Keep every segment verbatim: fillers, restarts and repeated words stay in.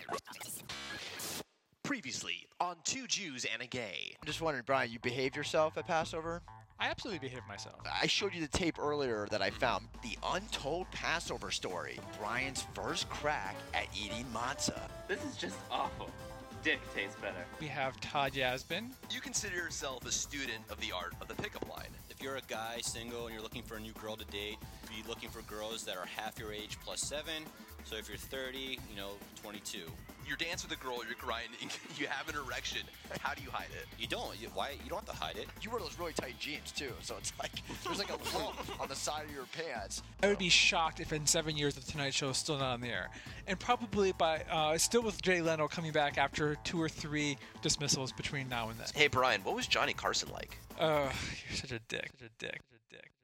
Previously on Two Jews and a Gay. I'm just wondering, Brian, you behave yourself at Passover? I absolutely behave myself. I showed you the tape earlier that I found. The untold Passover story. Brian's first crack at eating matzah. This is just awful. Dick tastes better. We have Todd Yasbin. You consider yourself a student of the art of the pickup line. If you're a guy single and you're looking for a new girl to date, be looking for girls that are half your age plus seven. So if you're thirty, you know, twenty-two. You dance with a girl, you're grinding, you have an erection. How do you hide it? You don't. You, why? You don't have to hide it. You wear those really tight jeans, too, so it's like there's like a lump on the side of your pants. I would be shocked if in seven years the Tonight Show is still not on the air. And probably by, uh, still with Jay Leno coming back after two or three dismissals between now and then. Hey, Brian, what was Johnny Carson like? Uh, you're such a dick. Such a dick. Such a dick.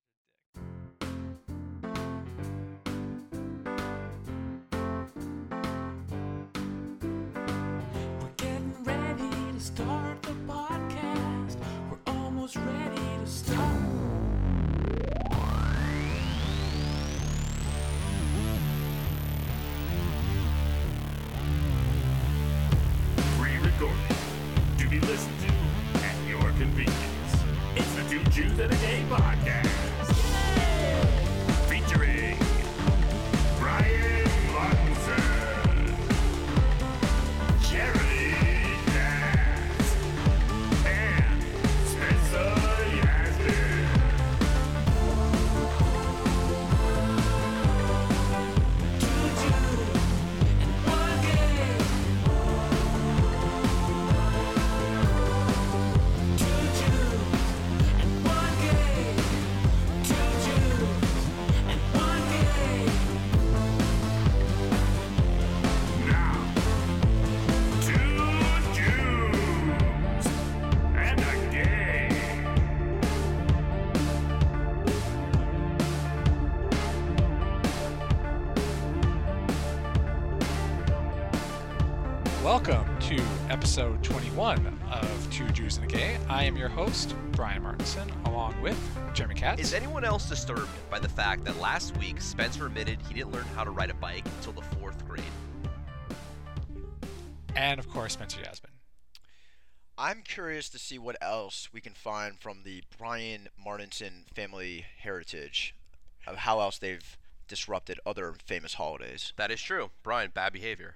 Start the podcast. We're almost ready to start. Pre-recorded to be listened to at your convenience. It's the Two Jews and a Gay podcast, featuring Brian Martinson, Jeremy. Welcome to episode twenty-one of Two Jews and a Gay. I am your host, Brian Martinson, along with Jeremy Katz. Is anyone else disturbed by the fact that last week Spencer admitted he didn't learn how to ride a bike until the fourth grade? And, of course, Spencer Yasbin. I'm curious to see what else we can find from the Brian Martinson family heritage of how else they've disrupted other famous holidays. That is true. Brian, bad behavior.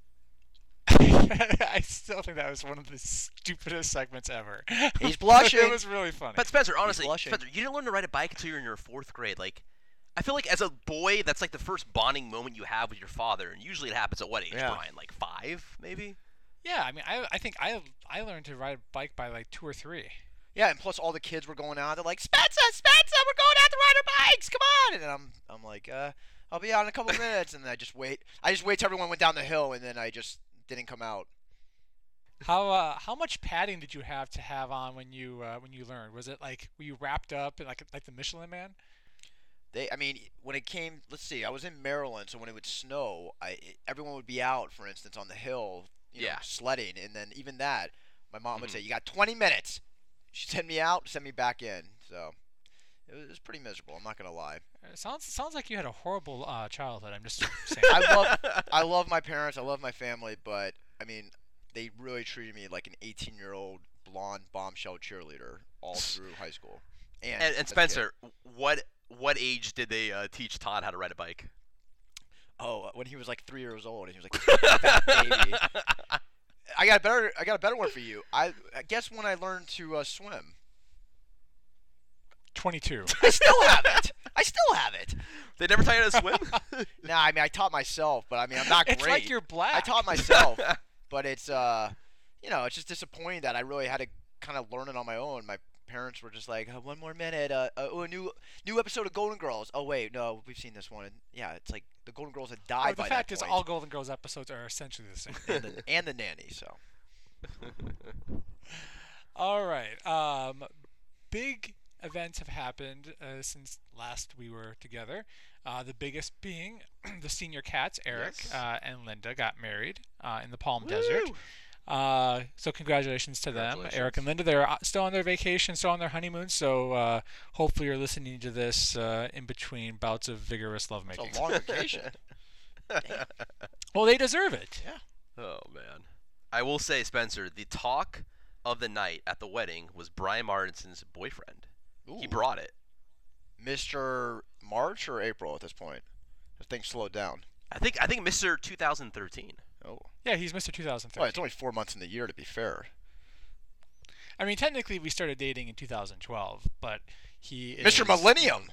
I still think that was one of the stupidest segments ever. He's blushing. It was really funny. But Spencer, honestly, blushing. Spencer, you didn't learn to ride a bike until you're in your fourth grade. Like, I feel like as a boy, that's like the first bonding moment you have with your father, and usually it happens at what age, Yeah. Brian? Like five, maybe? Yeah, I mean, I I think I I learned to ride a bike by like two or three. Yeah, and plus all the kids were going out. They're like, Spencer, Spencer, we're going out to ride our bikes. Come on! And I'm I'm like, uh, I'll be out in a couple minutes. And then I just wait. I just wait till everyone went down the hill, and then I just didn't come out. How uh how much padding did you have to have on when you uh, when you learned? Was it like were you wrapped up in like like the Michelin Man? They, I mean, when it came, let's see, I was in Maryland, so when it would snow, I everyone would be out, for instance, on the hill, you know, Yeah. sledding, and then even that, my mom would Mhm. say, "You got twenty minutes." She'd send me out, send me back in. So it was, it was pretty miserable. I'm not gonna lie. It sounds sounds like you had a horrible uh, childhood. I'm just saying. I love, I love my parents, I love my family, but I mean, they really treated me like an eighteen-year-old blonde bombshell cheerleader all through high school. And, And, as a and kid. Spencer, what what age did they uh, teach Todd how to ride a bike? Oh, when he was like three years old, and he was like this fat baby. I got a better, I got a better one for you. I, I guess when I learned to uh, swim. twenty-two. I still have it. I still have it. They never taught you how to swim? Nah, I mean I taught myself, but I mean I'm not It's great. like you're black. I taught myself, but it's uh, you know, it's just disappointing that I really had to kind of learn it on my own. My parents were just like, oh, one more minute. Uh, uh, oh, a new new episode of Golden Girls. Oh wait, no, we've seen this one. And yeah, it's like the Golden Girls had Oh, died the by fact that is, point. all Golden Girls episodes are essentially the same. and, the, and the nanny. So All right. Um, big events have happened uh, since last we were together. Uh, the biggest being the senior cats, Eric Yes. uh, and Linda, got married uh, in the Palm Desert. Uh, so congratulations to them, Congratulations. Eric and Linda. They're uh, still on their vacation, still on their honeymoon. So uh, hopefully you're listening to this uh, in between bouts of vigorous it's lovemaking. a long vacation. Well, they deserve it. Oh man, I will say, Spencer, the talk of the night at the wedding was Brian Martinson's boyfriend. He Ooh. brought it. Mister March or April at this point? Have things slowed down? I think I think Mister twenty thirteen. Oh. Yeah, he's Mister two thousand thirteen. Well, it's only four months in the year, to be fair. I mean, technically, we started dating in two thousand twelve, but he is... Mister Millennium!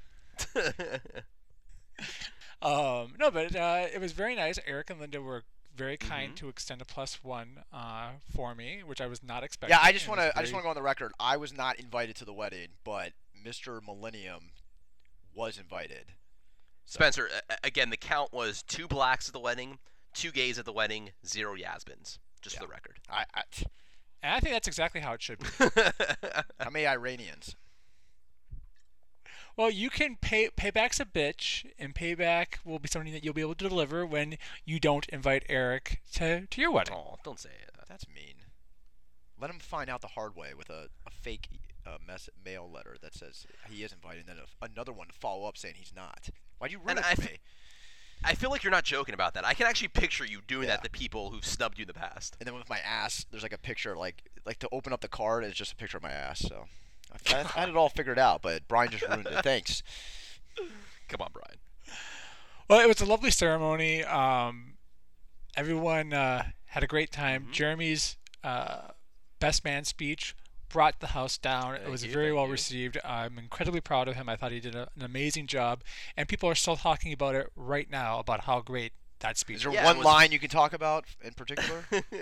Um, no, but uh, it was very nice. Eric and Linda were very kind Mhm. to extend a plus one uh, for me, which I was not expecting. Yeah, I just It want was to. I just very- want to go on the record. I was not invited to the wedding, but Mister Millennium was invited. Spencer, a- a- again, the count was two blacks at the wedding, two gays at the wedding, zero Yasmins. Just Yeah. for the record. I, I And I think that's exactly how it should be. how many Iranians? Well, you can pay payback's a bitch, and payback will be something that you'll be able to deliver when you don't invite Eric to, to your wedding. Oh, don't say it. That's mean. Let him find out the hard way with a, a fake uh, mess, mail letter that says he is invited, and then a, another one to follow up saying he's not. Why'd you ruin And it I for f- me? I feel like you're not joking about that. I can actually picture you doing Yeah. that to people who've snubbed you in the past. And then with my ass, there's like a picture, like like to open up the card, it's just a picture of my ass. So I, I had it all figured out, but Brian just ruined it. Thanks. Come on, Brian. Well, it was a lovely ceremony. Um, everyone uh, had a great time. Mhm. Jeremy's uh, best man speech brought the house down. It Thank was you, very thank well you. received. I'm incredibly proud of him. I thought he did a, an amazing job, and people are still talking about it right now about how great that speech Is there was. Yeah, it one was- line you can talk about in particular?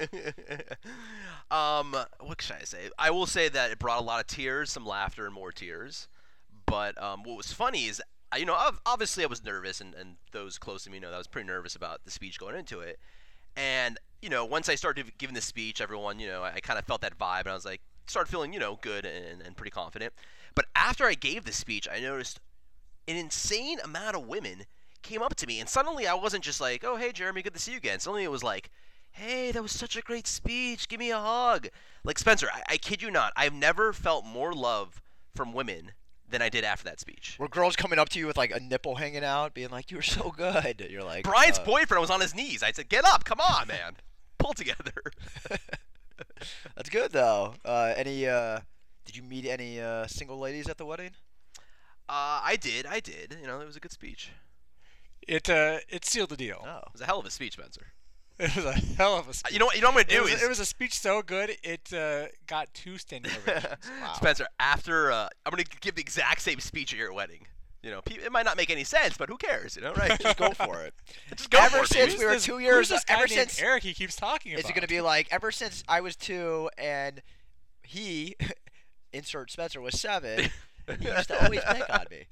um, what should I say? I will say that it brought a lot of tears, some laughter, and more tears. But um, what was funny is, I- you know, ob- obviously I was nervous, and, and those close to me know that I was pretty nervous about the speech going into it. And, you know, once I started giving the speech, everyone, you know, I, I kind of felt that vibe, and I was like, started feeling, you know, good and, and pretty confident. But after I gave the speech, I noticed an insane amount of women came up to me, and suddenly I wasn't just like, oh, hey, Jeremy, good to see you again. Suddenly it was like, hey, that was such a great speech. Give me a hug. Like, Spencer, I, I kid you not, I've never felt more love from women than I did after that speech. Were girls coming up to you with like a nipple hanging out, being like, "You're so good"? You're like, Brian's uh, boyfriend was on his knees. I said, get up. Come on, man. Pull together. That's good though. Uh, any? Uh, did you meet any uh, single ladies at the wedding? Uh, I did. I did. You know, it was a good speech. It uh, it sealed the deal. Oh, It was a hell of a speech, Spencer. It was a hell of a Uh, speech. You know what? You know what I'm It gonna was, do is it was a speech so good it uh, got two standing ovations. Wow. Spencer. After uh, I'm gonna give the exact same speech at your wedding. You know, pe- it might not make any sense, but who cares? You know, right? just go for it. Just go Ever for it, since dude. we were This- two who's years, this guy ever named since Eric he keeps talking about. is it going to be like ever since I was two and he, insert Spencer, was seven? He used to always pick on me.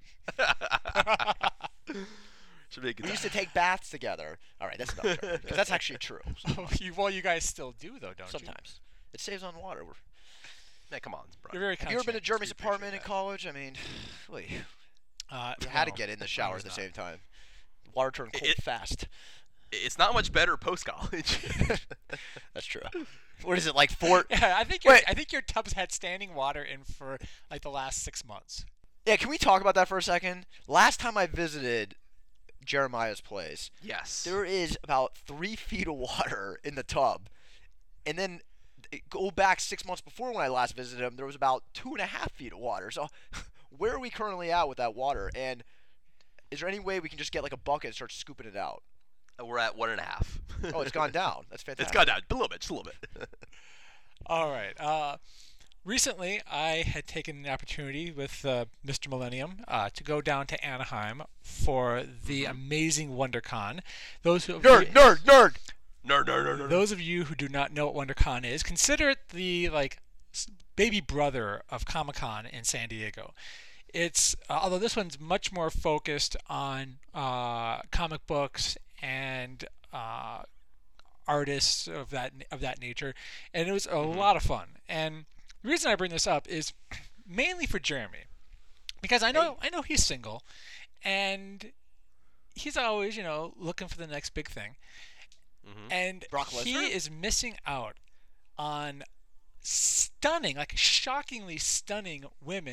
Should be a good We used time. to take baths together. All right, that's not true because that's actually true. you, well, you guys still do though, don't you? Sometimes it saves on water. We're, Man, come on, bro. You're very have you ever been to conscientious. Jeremy's We appreciate apartment in that. college? I mean, wait, Uh, you had to no, get in the I shower was at the not. same time. Water turned cold It- fast. It's not much better post college. That's true. What is it like four? Yeah, I think your, Wait. I think your tubs had standing water in for like the last six months. Yeah, can we talk about that for a second? Last time I visited Jeremiah's place, yes. there is about three feet of water in the tub, and then go back six months before when I last visited him, there was about two and a half feet of water. So, where are we currently at with that water? And is there any way we can just get like a bucket and start scooping it out? We're at one and a half. Oh, it's gone down. That's fantastic. It's gone down a little bit, just a little bit. All right. Uh, recently, I had taken the opportunity with uh, Mister Millennium uh, to go down to Anaheim for the amazing WonderCon. Those who Nerd, nerd, nerd. Nerd, nerd, nerd, nerd. Those of you who do not know what WonderCon is, consider it the like s- baby brother of Comic-Con in San Diego. It's uh, although this one's much more focused on uh, comic books and uh, artists of that of that nature, and it was a lot of fun. And the reason I bring this up is mainly for Jeremy, because I know I know he's single, and he's always you know looking for the next big thing. Mhm. And Brock he Lesnar? is missing out on stunning, like shockingly stunning women at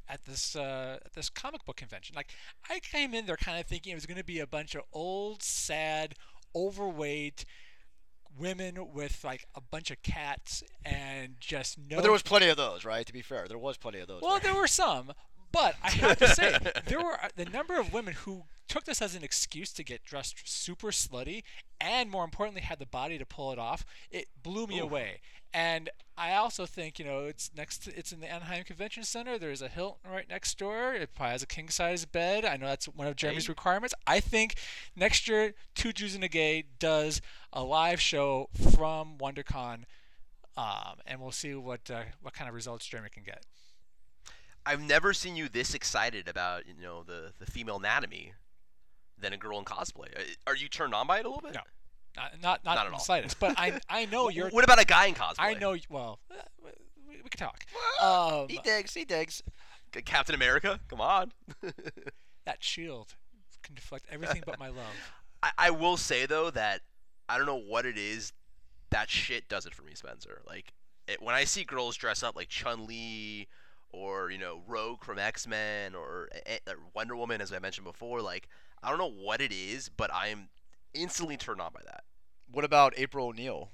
at this uh, at this comic book convention. Like I came in there kind of thinking it was going to be a bunch of old, sad, overweight women with like a bunch of cats and just no. But there was plenty of those, right? To be fair, there was plenty of those. Well, there. there were some, but I have to say there were the number of women who took this as an excuse to get dressed super slutty, and more importantly, had the body to pull it off. It blew me Ooh. away. And I also think, you know, it's next. To, it's in the Anaheim Convention Center. There's a Hilton right next door. It probably has a king size bed. I know that's one of Jeremy's Hey. requirements. I think next year, Two Jews and a Gay does a live show from WonderCon, um, and we'll see what uh, what kind of results Jeremy can get. I've never seen you this excited about, you know, the, the female anatomy than a girl in cosplay. Uh, Are you turned on by it a little bit? No. Not not not, Not at in the all. slightest. But I I know Wh- you're. What about a guy in cosplay? I know. Well, uh, we, we can talk. Um, he digs. He digs. C- Captain America? Come on. that shield can deflect everything but my love. I, I will say, though, that I don't know what it is. That shit does it for me, Spencer. Like, it, when I see girls dress up like Chun-Li or, you know, Rogue from X-Men or, or Wonder Woman, as I mentioned before, like, I don't know what it is, but I am instantly turned on by that. What about April O'Neil?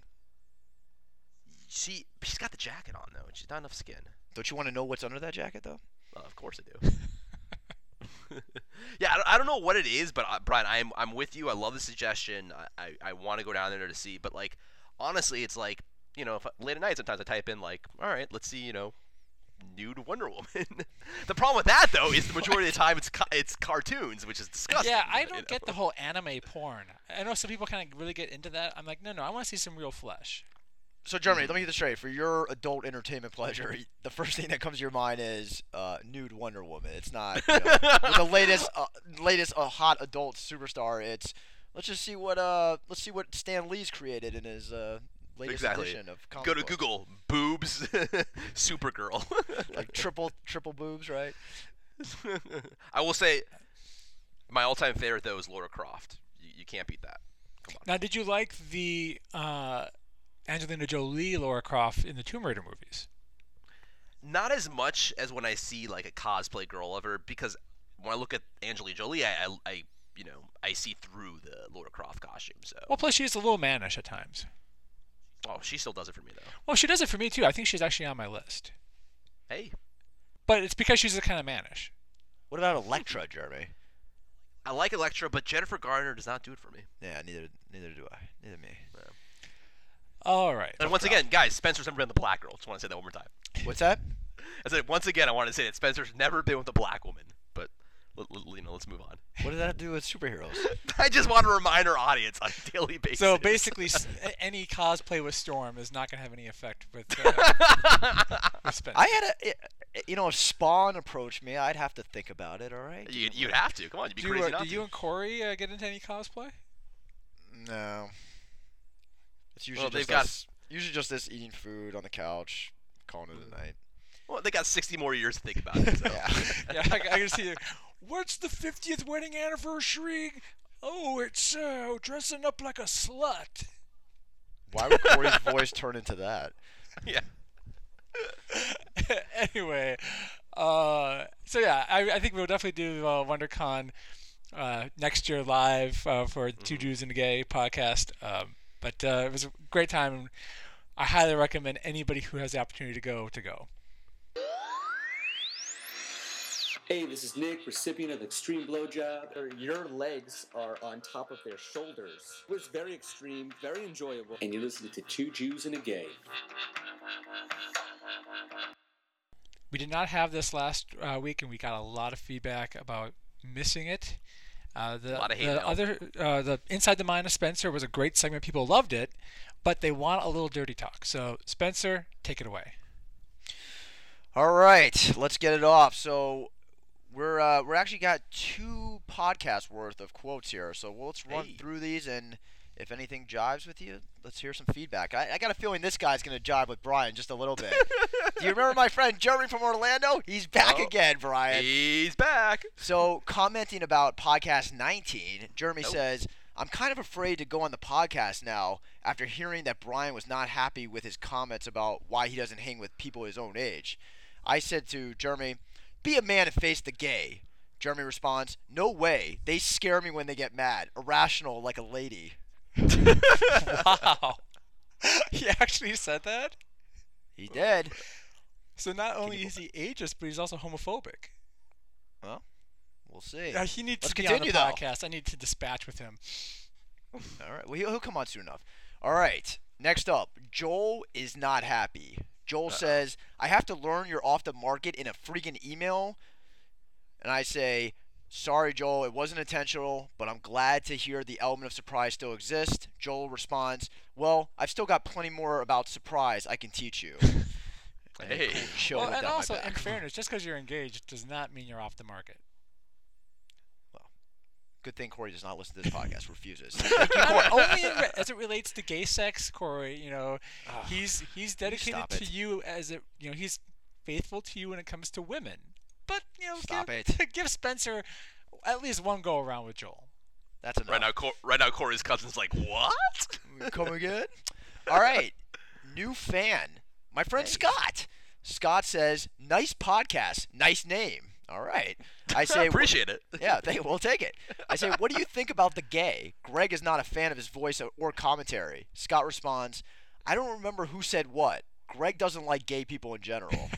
She, she's got the jacket on, though, and she's not enough skin. Don't you want to know what's under that jacket, though? Well, of course I do. yeah, I don't, I don't know what it is, but uh, Brian, I'm I'm with you. I love the suggestion. I, I, I want to go down there to see, but like honestly, it's like you know, if I, late at night sometimes I type in like, all right, let's see, you know, nude Wonder Woman. The problem with that though is the majority of the time it's ca- it's cartoons, which is disgusting. Yeah, I but, don't you know. get the whole anime porn. I know some people kind of really get into that. I'm like, no, no, I want to see some real flesh. So, Jeremy, let me get this straight. For your adult entertainment pleasure, the first thing that comes to your mind is uh, nude Wonder Woman. It's not you know, with the latest, uh, latest uh, hot adult superstar. It's let's just see what uh, let's see what Stan Lee's created in his uh, latest Exactly. edition of comic Go to books. Google boobs, Supergirl. Like triple triple boobs, right? I will say, my all-time favorite though is Laura Croft. You, you can't beat that. Come on. Now, did you like the uh, Angelina Jolie Laura Croft in the Tomb Raider movies? Not as much as when I see like a cosplay girl of her, because when I look at Angelina Jolie, I, I, I you know, I see through the Laura Croft costume. So, Well, plus she's a little mannish at times. oh, she still does it for me though. Well, she does it for me too. I think she's actually on my list. Hey, But it's because she's a kind of mannish. What about Elektra, Jeremy? I like Elektra, but Jennifer Garner does not do it for me. Yeah, neither neither do I. Neither me. All right. And once again, guys, Spencer's never been with the black girl. Just want to say that one more time. What's that? I said once again, I want to say that Spencer's never been with a black woman. But l- l- you know, let's move on. What does that have to do with superheroes? I just want to remind our audience on a daily basis. So basically, s- a- any cosplay with Storm is not going to have any effect with, uh, with Spencer. I had a, i- you know, if Spawn approached me, I'd have to think about it. All right. you, you'd have to. Come on, you'd be do, crazy uh, not do to. you and Corey uh, get into any cosplay? No. It's usually Well, they've just got- us, usually just this eating food on the couch, calling it a night. Well, they got sixty more years to think about it. So. Yeah. Yeah, I, I can see. What's the fiftieth wedding anniversary? Oh, it's uh, dressing up like a slut. Why would Corey's voice turn into that? yeah. Anyway, uh, so yeah, I, I think we'll definitely do uh, WonderCon uh, next year live uh, for Two Jews and a Gay podcast. Um, but uh, it was a great time. And I highly recommend anybody who has the opportunity to go to go. Hey, this is Nick, recipient of Extreme Blowjob. Or your legs are on top of their shoulders. It was very extreme, very enjoyable. And you're listening to Two Jews and a Gay. We did not have this last uh, week, and we got a lot of feedback about missing it. Uh, the A lot of hate the mail. other, uh, the Inside the Mind of Spencer was a great segment. People loved it, but they want a little dirty talk. So, Spencer, take it away. All right, let's get it off. So we're uh, we're actually got two podcasts worth of quotes here. So let's run Hey. through these, and if anything jives with you, let's hear some feedback. I, I got a feeling this guy's gonna jive with Brian just a little bit. Do you remember my friend Jeremy from Orlando? He's back Oh, again, Brian. He's back. So, commenting about podcast nineteen, Jeremy Nope. says, I'm kind of afraid to go on the podcast now after hearing that Brian was not happy with his comments about why he doesn't hang with people his own age. I said to Jeremy, Be a man and face the gay. Jeremy responds, no way. They scare me when they get mad. Irrational like a lady. Wow. He actually said that? He did. So not only is he ageist, but he's also homophobic. Well, we'll see. Uh, he needs Let's to be continue, on the though. podcast. I need to dispatch with him. All right. Well, he'll, he'll come on soon enough. All right. Next up, Joel is not happy. Joel Uh-oh. says, I have to learn you're off the market in a freaking email. And I say, sorry, Joel, it wasn't intentional, but I'm glad to hear the element of surprise still exists. Joel responds, well, I've still got plenty more about surprise I can teach you. And Hey. then Joel Well, went and down my also, back. in fairness, just because you're engaged does not mean you're off the market. Good thing Corey does not listen to this podcast. Refuses. Thank you, Corey. Only in re- as it relates to gay sex, Corey. You know, Ugh, he's he's dedicated stop to it. you as it. You know, he's faithful to you when it comes to women. But you know, Stop give, it. give Spencer at least one go around with Joel. That's enough. Right now, Cor- right now, Corey's cousin's like, what? Come again? All right. New fan. My friend Scott. Scott says, nice podcast. Nice name. All right. I say, Appreciate it. Yeah, thank, we'll take it. I say, what do you think about the gay? Greg is not a fan of his voice or commentary. Scott responds, I don't remember who said what. Greg doesn't like gay people in general.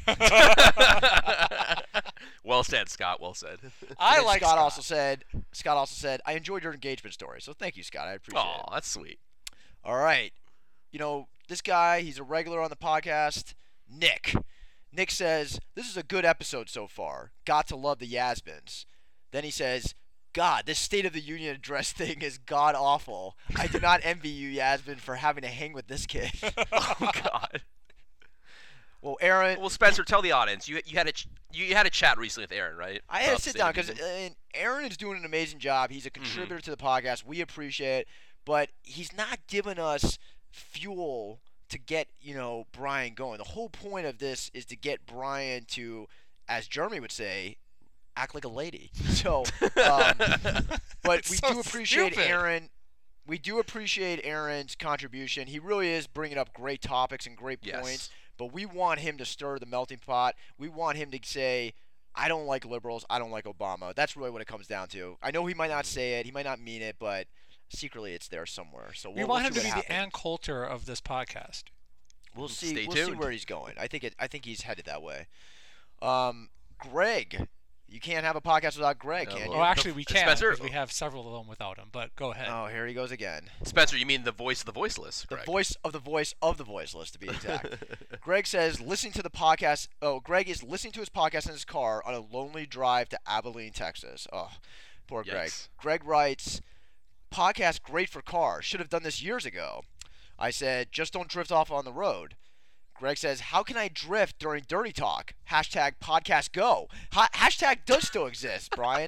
Well said, Scott. Well said. I And like Scott, Scott. also said, Scott also said, I enjoyed your engagement story. So thank you, Scott. I appreciate it. Oh, that's sweet. All right. You know, this guy, he's a regular on the podcast, Nick. Nick says, this is a good episode so far. Got to love the Yasmins. Then he says, God, this State of the Union address thing is god-awful. I do not envy you, Yasmin, for having to hang with this kid. Oh God. Well, Aaron, Well, Spencer, tell the audience you you had a ch- you had a chat recently with Aaron, right? I had About to sit State down of the because Union? Aaron is doing an amazing job. He's a contributor to the podcast. We appreciate it. But he's not giving us fuel to get, you know, Brian going. The whole point of this is to get Brian to, as Jeremy would say, act like a lady. So, um, but It's we so do appreciate stupid. Aaron. We do appreciate Aaron's contribution. He really is bringing up great topics and great Yes. points. But we want him to stir the melting pot. We want him to say, I don't like liberals. I don't like Obama. That's really what it comes down to. I know he might not say it. He might not mean it, but secretly it's there somewhere. So we'll, We we'll want him see to be what the happens. Ann Coulter of this podcast. We'll see. Stay we'll see tuned. where he's going. I think it. I think he's headed that way. Um, Greg, you can't have a podcast without Greg, No, can well, you? Oh, actually, we can Spencer- because we have several of them without him. But go ahead. Oh, here he goes again. Spencer, you mean the voice of the voiceless? The Greg. voice of the voice of the voiceless, to be exact. Greg says, listening to the podcast. Oh, Greg is listening to his podcast in his car on a lonely drive to Abilene, Texas. Oh, poor Greg. Yikes. Greg writes, podcast great for cars. Should have done this years ago. I said, just don't drift off on the road. Greg says, how can I drift during Dirty Talk? Hashtag podcast go. Ha- hashtag does still exist, Brian.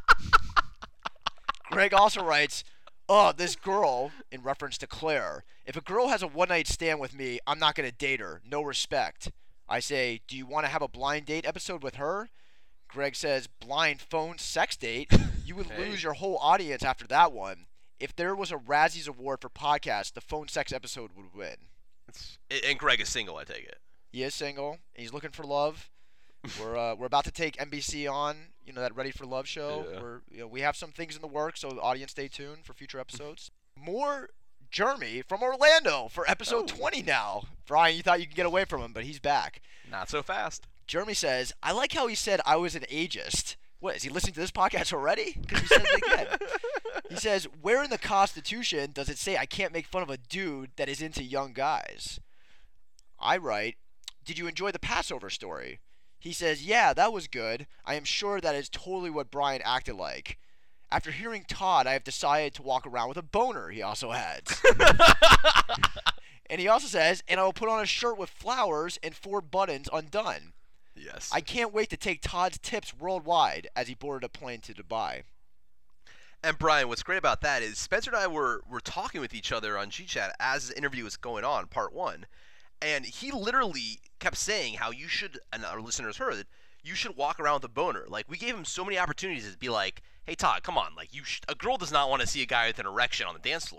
Greg also writes, oh, this girl, in reference to Claire, if a girl has a one-night stand with me, I'm not going to date her. No respect. I say, do you want to have a blind date episode with her? Greg says, blind phone sex date? You would Hey. lose your whole audience after that one. If there was a Razzies Award for podcast, the phone sex episode would win. It's- and Greg is single, I take it. He is single. He's looking for love. We're uh, we're about to take N B C on, you know, that Ready for Love show. Yeah. We're you know, we have some things in the works, so audience stay tuned for future episodes. More Jeremy from Orlando for episode Oh. twenty now. Brian, you thought you could get away from him, but he's back. Not so fast. Jeremy says, I like how he said I was an ageist. What, is he listening to this podcast already? Because he said it again. He says, where in the Constitution does it say I can't make fun of a dude that is into young guys? I write, did you enjoy the Passover story? He says, yeah, that was good. I am sure that is totally what Brian acted like. After hearing Todd, I have decided to walk around with a boner, he also adds. And he also says, and I will put on a shirt with flowers and four buttons undone. Yes. I can't wait to take Todd's tips worldwide as he boarded a plane to Dubai. And Brian, what's great about that is Spencer and I were were talking with each other on G Chat as the interview was going on, part one, and he literally kept saying how you should, and our listeners heard it, you should walk around with a boner. Like, we gave him so many opportunities to be like, hey Todd, come on, like you, sh- a girl does not want to see a guy with an erection on the dance floor,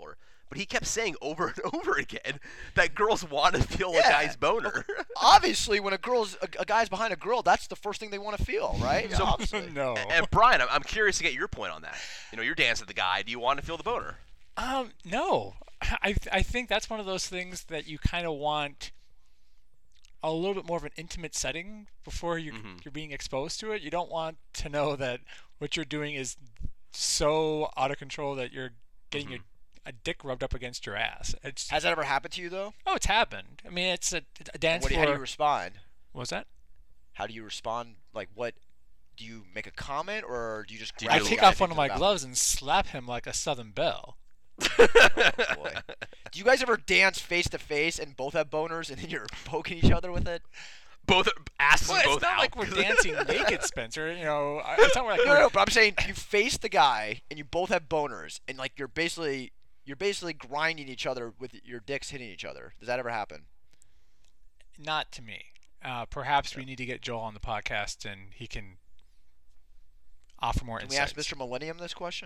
but he kept saying over and over again that girls want to feel a Yeah. guy's boner. Obviously, when a girl's a, a guy's behind a girl, that's the first thing they want to feel, right? So- Obviously. no. And Brian, I'm, I'm curious to get your point on that. You know, you're dancing with the guy. Do you want to feel the boner? Um, no. I I think that's one of those things that you kind of want a little bit more of an intimate setting before you Mhm. you're being exposed to it. You don't want to know that what you're doing is so out of control that you're getting your a dick rubbed up against your ass. It's Has that ever happened to you though? oh, it's happened. I mean, it's a, a dance What do you, how do floor. you respond? What was that? How do you respond? Like, what do you make a comment or do you just? Do you grab I do the take guy off one to of the my mouth? gloves and slap him like a Southern belle. Oh, boy. Do you guys ever dance face to face and both have boners and then you're poking each other with it? Both asses Well, both it's not out. like we're dancing naked, Spencer. You know, I- it's not like No, we're, no, but I'm saying you face the guy and you both have boners and like you're basically you're basically grinding each other with your dicks hitting each other. Does that ever happen? not to me. Uh, perhaps we need to get Joel on the podcast and he can offer more Can we insights. ask Mister Millennium this question?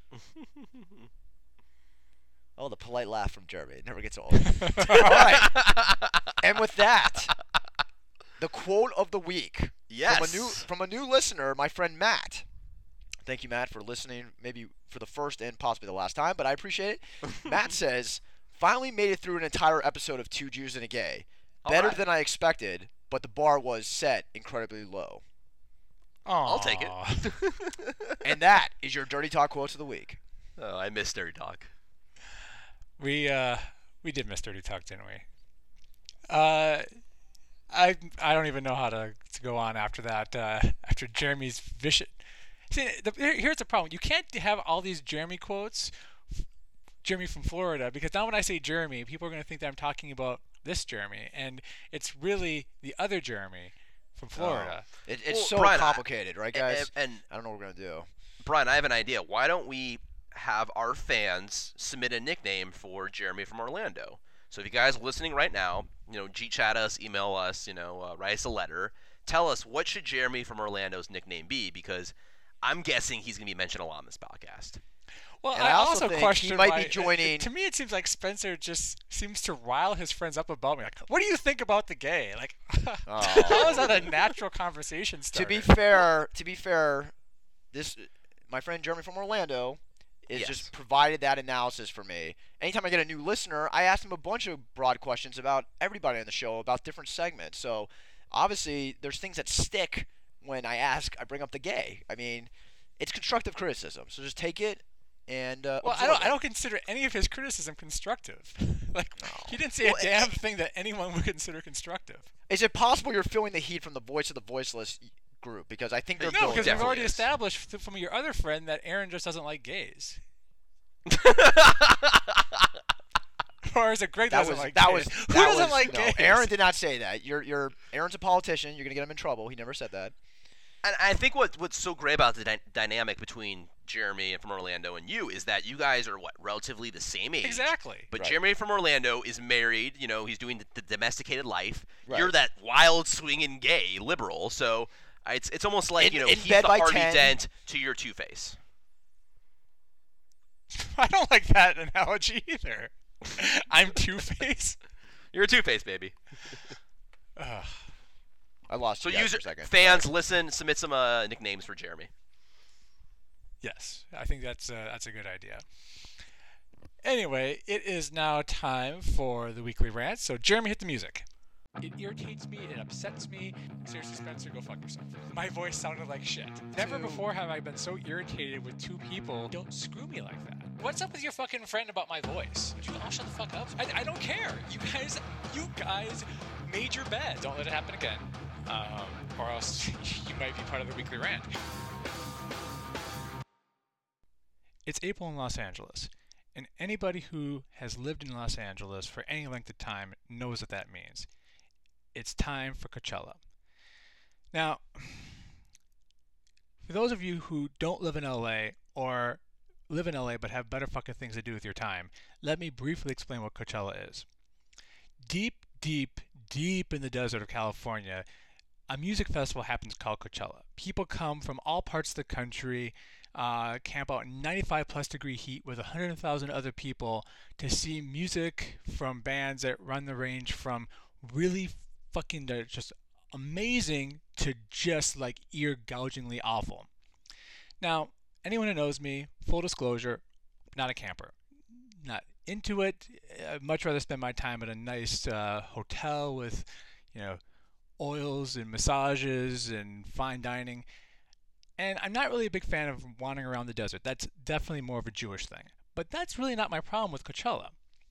Oh, the polite laugh from Jeremy. It never gets old. All right. And with that, the quote of the week Yes. from a new from a new listener, my friend Matt. Thank you, Matt, for listening. Maybe for the first and possibly the last time, but I appreciate it. Matt says, "Finally made it through an entire episode of Two Jews and a Gay. All Better right. than I expected, but the bar was set incredibly low." I'll take Aw. it. And that is your Dirty Talk quotes of the week. Oh, I miss Dirty Talk. We uh we did miss Dirty Talk, didn't we? Uh, I I don't even know how to, to go on after that. Uh, after Jeremy's vicious. See, the, here- here's the problem. You can't have all these Jeremy quotes, Jeremy from Florida, because now when I say Jeremy, people are going to think that I'm talking about this Jeremy, and it's really the other Jeremy from Florida. It, it's Well, so Brian, I- complicated, right, guys? And, and I don't know what we're gonna do. Brian, I have an idea. Why don't we have our fans submit a nickname for Jeremy from Orlando? So if you guys are listening right now, you know, G-chat us, email us, you know, uh, write us a letter. Tell us, what should Jeremy from Orlando's nickname be? Because I'm guessing he's going to be mentioned a lot on this podcast. Well, And I I also also think he question might be why- joining- To me, it seems like Spencer just seems to rile his friends up about me. Like, what do you think about the gay? Like, Oh. how is that a natural conversation To starter? be fair, to be fair, this my friend Jeremy from Orlando is Yes. just provided that analysis for me. Anytime I get a new listener, I ask them a bunch of broad questions about everybody on the show, about different segments. So obviously, there's things that stick when I ask. I bring up the gay. I mean, it's constructive criticism, so just take it and uh, well, I absorb don't. it. I don't consider any of his criticism constructive. like, he didn't say Well, a damn thing that anyone would consider constructive. Is it possible you're feeling the heat from the voice of the voiceless group? Because I think they're No, building because we've definitely already is. established th- from your other friend that Aaron just doesn't like gays. Or is it Greg That doesn't was like that gays? was Who that doesn't was, like no, gays? Aaron did not say that. You're you're Aaron's a politician. You're gonna get him in trouble. He never said that. And I think what what's so great about the dy- dynamic between Jeremy from Orlando and you is that you guys are, what, relatively the same age. Exactly. But Right. Jeremy from Orlando is married. You know, he's doing the, the domesticated life. Right. You're that wild, swinging, gay liberal. So uh, it's it's almost like In- you know in he's bed the by Harvey ten. Dent to your Two Face. I don't like that analogy either. I'm Two Face. You're a Two Face, baby. Ugh. I lost So you guys user for a second. fans, listen, submit some uh, nicknames for Jeremy. Yes, I think that's uh, that's a good idea. Anyway, it is now time for the weekly rant. So Jeremy, hit the music. It irritates me. It upsets me. Seriously, Spencer, go fuck yourself. My voice sounded like shit. Never before have I been so irritated with two people. Don't screw me like that. What's up with your fucking friend about my voice? Would you all shut the fuck up? I, I don't care. You guys, you guys made your bed. Don't let it happen again. Um, or else you might be part of the weekly rant. It's April in Los Angeles, and anybody who has lived in Los Angeles for any length of time knows what that means. It's time for Coachella. Now, for those of you who don't live in L A or live in L A but have better fucking things to do with your time, let me briefly explain what Coachella is. Deep, deep, deep in the desert of California, a music festival happens called Coachella. People come from all parts of the country, uh, camp out in ninety-five plus degree heat with one hundred thousand other people to see music from bands that run the range from really fucking just amazing to just like ear gougingly awful. Now, anyone who knows me, full disclosure, not a camper. Not into it. I'd much rather spend my time at a nice uh, hotel with, you know, oils and massages and fine dining. And I'm not really a big fan of wandering around the desert. That's definitely more of a Jewish thing. But that's really not my problem with Coachella.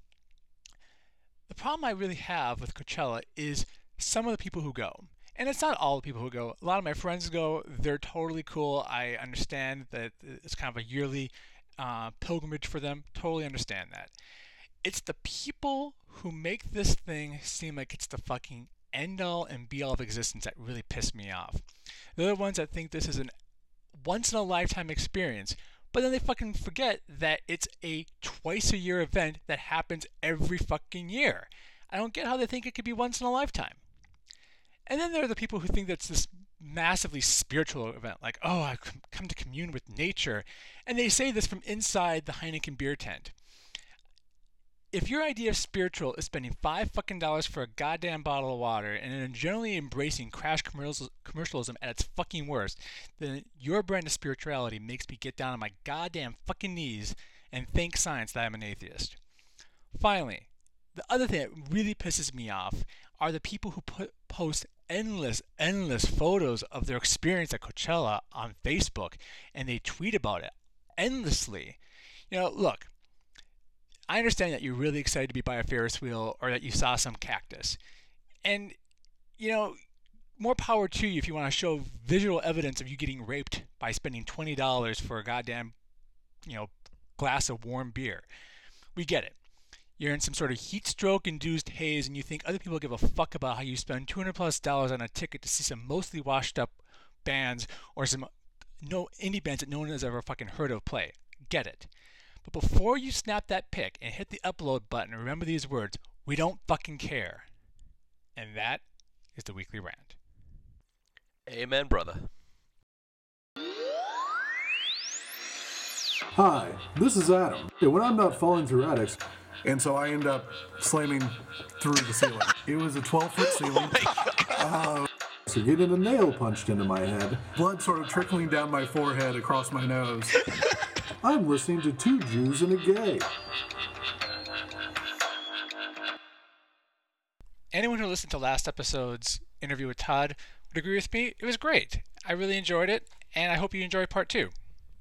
The problem I really have with Coachella is some of the people who go. And it's not all the people who go. A lot of my friends go. They're totally cool. I understand that it's kind of a yearly uh, pilgrimage for them. Totally understand that. It's the people who make this thing seem like it's the fucking end-all and be-all of existence that really piss me off. They're the ones that think this is an once-in-a-lifetime experience, but then they fucking forget that it's a twice-a-year event that happens every fucking year. I don't get how they think it could be once in a lifetime. And then there are the people who think that's this massively spiritual event, like, oh, I've come to commune with nature. And they say this from inside the Heineken beer tent. If your idea of spiritual is spending five fucking dollars for a goddamn bottle of water and then generally embracing crash commercialism at its fucking worst, then your brand of spirituality makes me get down on my goddamn fucking knees and thank science that I'm an atheist. Finally, the other thing that really pisses me off are the people who put, post endless, endless photos of their experience at Coachella on Facebook, and they tweet about it endlessly. You know, look, I understand that you're really excited to be by a Ferris wheel or that you saw some cactus. And, you know, more power to you if you want to show visual evidence of you getting raped by spending twenty dollars for a goddamn, you know, glass of warm beer. We get it. You're in some sort of heat stroke induced haze and you think other people give a fuck about how you spend two hundred plus dollars on a ticket to see some mostly washed up bands or some no indie bands that no one has ever fucking heard of play. Get it. But before you snap that pic and hit the upload button, remember these words: we don't fucking care. And that is the weekly rant. Amen, brother. Hi, this is Adam. And when I'm not falling through attics, and so I end up slamming through the ceiling. It was a twelve-foot ceiling. Uh, so getting a nail punched into my head. Blood sort of trickling down my forehead across my nose. I'm listening to Two Jews and a Gay. Anyone who listened to last episode's interview with Todd would agree with me. It was great. I really enjoyed it, and I hope you enjoy part two.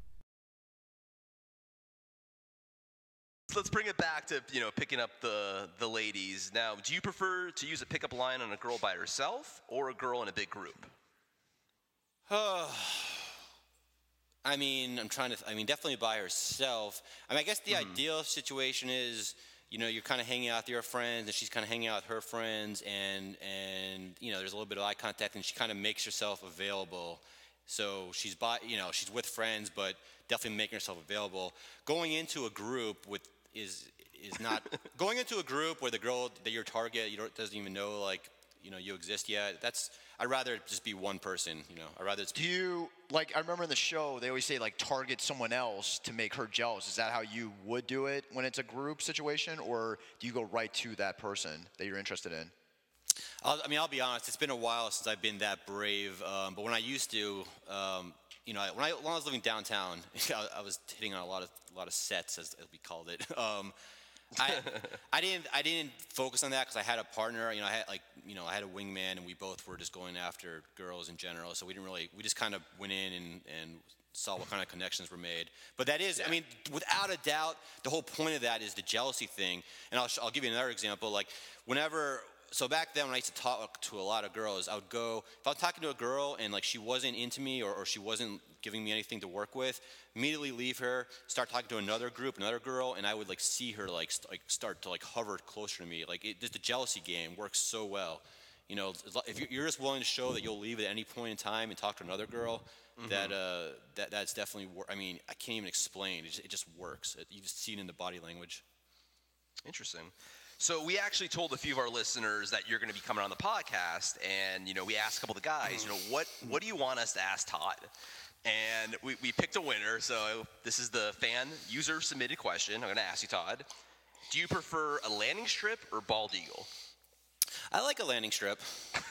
Let's bring it back to, you know, picking up the, the ladies. Now, do you prefer to use a pickup line on a girl by herself or a girl in a big group? I mean, I'm trying to, th- I mean, definitely by herself. I mean, I guess the mm-hmm. ideal situation is, you know, you're kind of hanging out with your friends and she's kind of hanging out with her friends and, and, you know, there's a little bit of eye contact and she kind of makes herself available. So she's by, you know, she's with friends, but definitely making herself available. Going into a group with, is, is not, going into a group where the girl that your target, you don't, doesn't even know, like, you know, you exist yet. That's, I'd rather just be one person, you know. I'd rather it's Do you, like, I remember in the show, they always say, like, target someone else to make her jealous. Is that how you would do it when it's a group situation? Or do you go right to that person that you're interested in? I'll, I mean, I'll be honest. It's been a while since I've been that brave. Um, but when I used to, um, you know, when I, when I was living downtown, I, I was hitting on a lot of a lot of sets, as, as we called it. Um, I I didn't I didn't focus on that because I had a partner. You know, I had like you know I had a wingman, and we both were just going after girls in general. So we didn't really we just kind of went in and and saw what kind of connections were made. But that is, yeah. I mean, without a doubt, the whole point of that is the jealousy thing. And I'll I'll give you another example. Like whenever. So back then when I used to talk to a lot of girls, I would go, if I was talking to a girl and like she wasn't into me or, or she wasn't giving me anything to work with, immediately leave her, start talking to another group, another girl, and I would like see her like, st- like start to like hover closer to me. Like it, the jealousy game works so well. You know, if you're just willing to show that you'll leave at any point in time and talk to another girl, mm-hmm. that uh, that that's definitely, wor- I mean, I can't even explain. It just, it just works. It, you just see it in the body language. Interesting. So we actually told a few of our listeners that you're going to be coming on the podcast, and you know, we asked a couple of the guys, you know, what what do you want us to ask Todd? And we, we picked a winner. So this is the fan user submitted question. I'm going to ask you, Todd. Do you prefer a landing strip or bald eagle? I like a landing strip.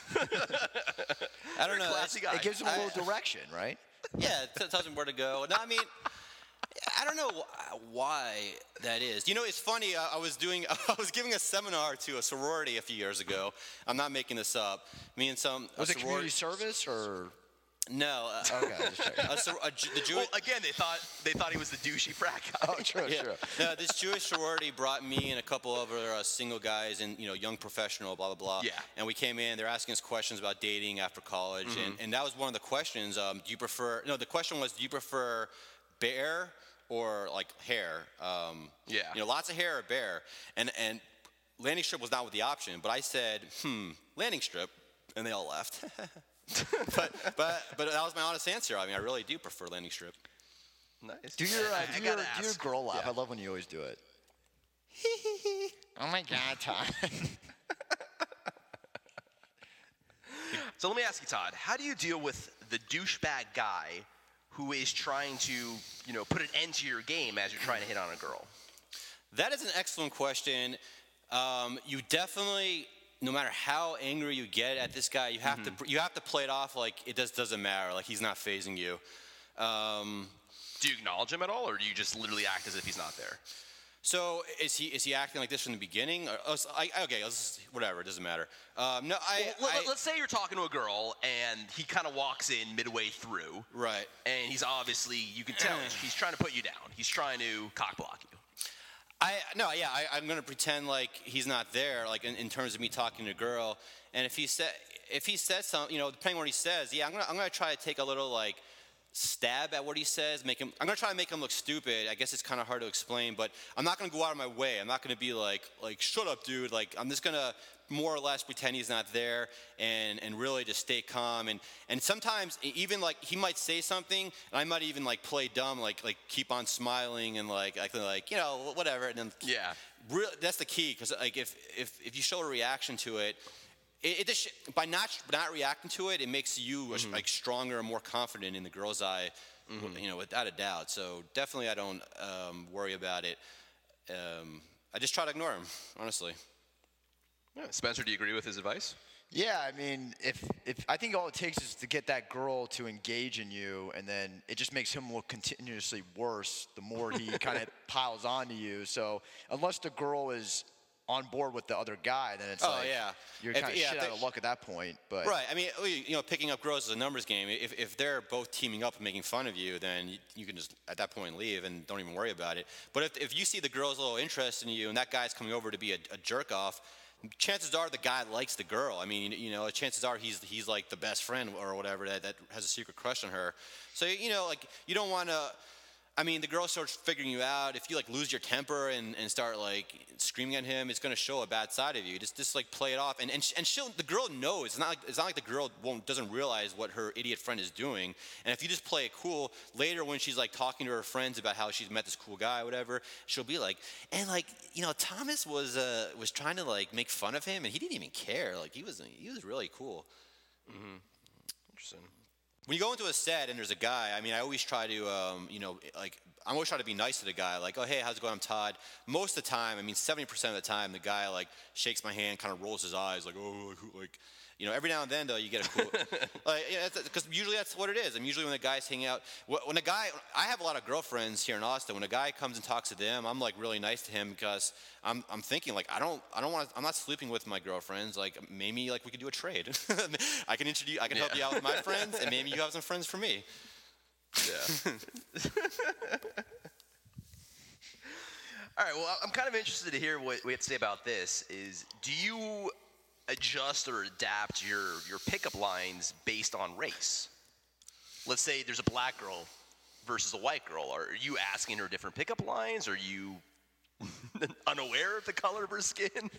I don't know. Classy guy. It gives them a little I- direction, right? Yeah, it tells them where to go. No, I mean, I don't know wh- why that is. You know, it's funny. Uh, I was doing, I was giving a seminar to a sorority a few years ago. I'm not making this up. Me and some a Was it community sorority- service or? No. Uh, Okay, just checking. a sor- a Ju- the Jew- Well, again, they thought they thought he was the douchey frat guy. Oh, true, yeah. true. No, this Jewish sorority brought me and a couple of other uh, single guys and, you know, young professional, blah, blah, blah. Yeah. And we came in, they're asking us questions about dating after college. And, and that was one of the questions. Um, do you prefer, no, the question was, do you prefer bear or, like, hair? Um, Yeah. You know, lots of hair or bear. And, and landing strip was not with the option. But I said, hmm, landing strip. And they all laughed. but, but, but that was my honest answer. I mean, I really do prefer landing strip. Nice. Do your, uh, I- I do your, gotta do your ask. girl laugh. Yeah. I love when you always do it. Oh my God, Todd. So let me ask you, Todd, how do you deal with the douchebag guy who is trying to, you know, put an end to your game as you're trying to hit on a girl? That is an excellent question. Um, you definitely, no matter how angry you get at this guy, you have Mm-hmm. to you have to play it off like it just doesn't matter, like he's not phasing you. Um, Do you acknowledge him at all, or do you just literally act as if he's not there? so is he is he acting like this from the beginning? Or, oh, so I, okay, let's, whatever, it doesn't matter. Um, no, I, Well, I let, us say you're talking to a girl and he kind of walks in midway through, right. and he's obviously, you can tell, he's, he's trying to put you down. He's trying to cock block you. I no, yeah, I, I'm gonna pretend like he's not there, like in, in terms of me talking to a girl. And if he said, if he says something, you know, depending on what he says, yeah, I'm gonna, I'm gonna try to take a little like stab at what he says, make him. I'm gonna try to make him look stupid. I guess it's kind of hard to explain, but I'm not gonna go out of my way. I'm not gonna be like, like, shut up, dude. Like, I'm just gonna more or less pretend he's not there and and really just stay calm. And and sometimes even like he might say something, and I might even like play dumb, like like keep on smiling and like acting like, you know, whatever. And then Yeah. Real, that's the key, because like if, if if you show a reaction to it, it, it just, by not not reacting to it, it makes you Mm-hmm. like stronger and more confident in the girl's eye, Mm-hmm. you know, without a doubt. So definitely, I don't um, worry about it. Um, I just try to ignore him, honestly. Yeah. Spencer, do you agree with his advice? Yeah, I mean, if if I think all it takes is to get that girl to engage in you, and then it just makes him look continuously worse the more he kind of piles onto you. So unless the girl is on board with the other guy, then it's Oh, like yeah. you're If- kind of yeah, shit if out they- of luck at that point. But Right. I mean, you know, picking up girls is a numbers game. If, if they're both teaming up and making fun of you, then you, you can just, at that point, leave and don't even worry about it. But if, if you see the girl's a little interest in you and that guy's coming over to be a, a jerk off, chances are the guy likes the girl. I mean, you know, chances are he's he's like the best friend or whatever that, that has a secret crush on her. So, you know, like, you don't want to, I mean, the girl starts figuring you out. If you like lose your temper and, and start like screaming at him, it's going to show a bad side of you. Just just like play it off, and and, sh- and she'll, the girl knows. It's not like it's not like the girl won't doesn't realize what her idiot friend is doing. And if you just play it cool, later when she's like talking to her friends about how she's met this cool guy, or whatever, she'll be like, and like, you know, Thomas was uh was trying to like make fun of him, and he didn't even care. Like he was he was really cool. Interesting. When you go into a set and there's a guy, I mean, I always try to, um, you know, like, I'm always trying to be nice to the guy. Like, oh, hey, how's it going? I'm Todd. Most of the time, I mean, seventy percent of the time, the guy, like, shakes my hand, kind of rolls his eyes, like, oh, who- like, you know, every now and then, though, you get a cool, like, yeah, because usually that's what it is. I mean, usually when the guys hang out, wh- when a guy, I have a lot of girlfriends here in Austin. When a guy comes and talks to them, I'm, like, really nice to him because I'm, I'm thinking, like, I don't, I don't want to, I'm not sleeping with my girlfriends. Like, maybe, like, we could do a trade. I can introduce, I can help Yeah. you out with my friends, and maybe you have some friends for me. Yeah. All right. Well, I'm kind of interested to hear what we have to say about this. Is do you adjust or adapt your your pickup lines based on race? Let's say there's a black girl versus a white girl. Are you asking her different pickup lines? Are you unaware of the color of her skin?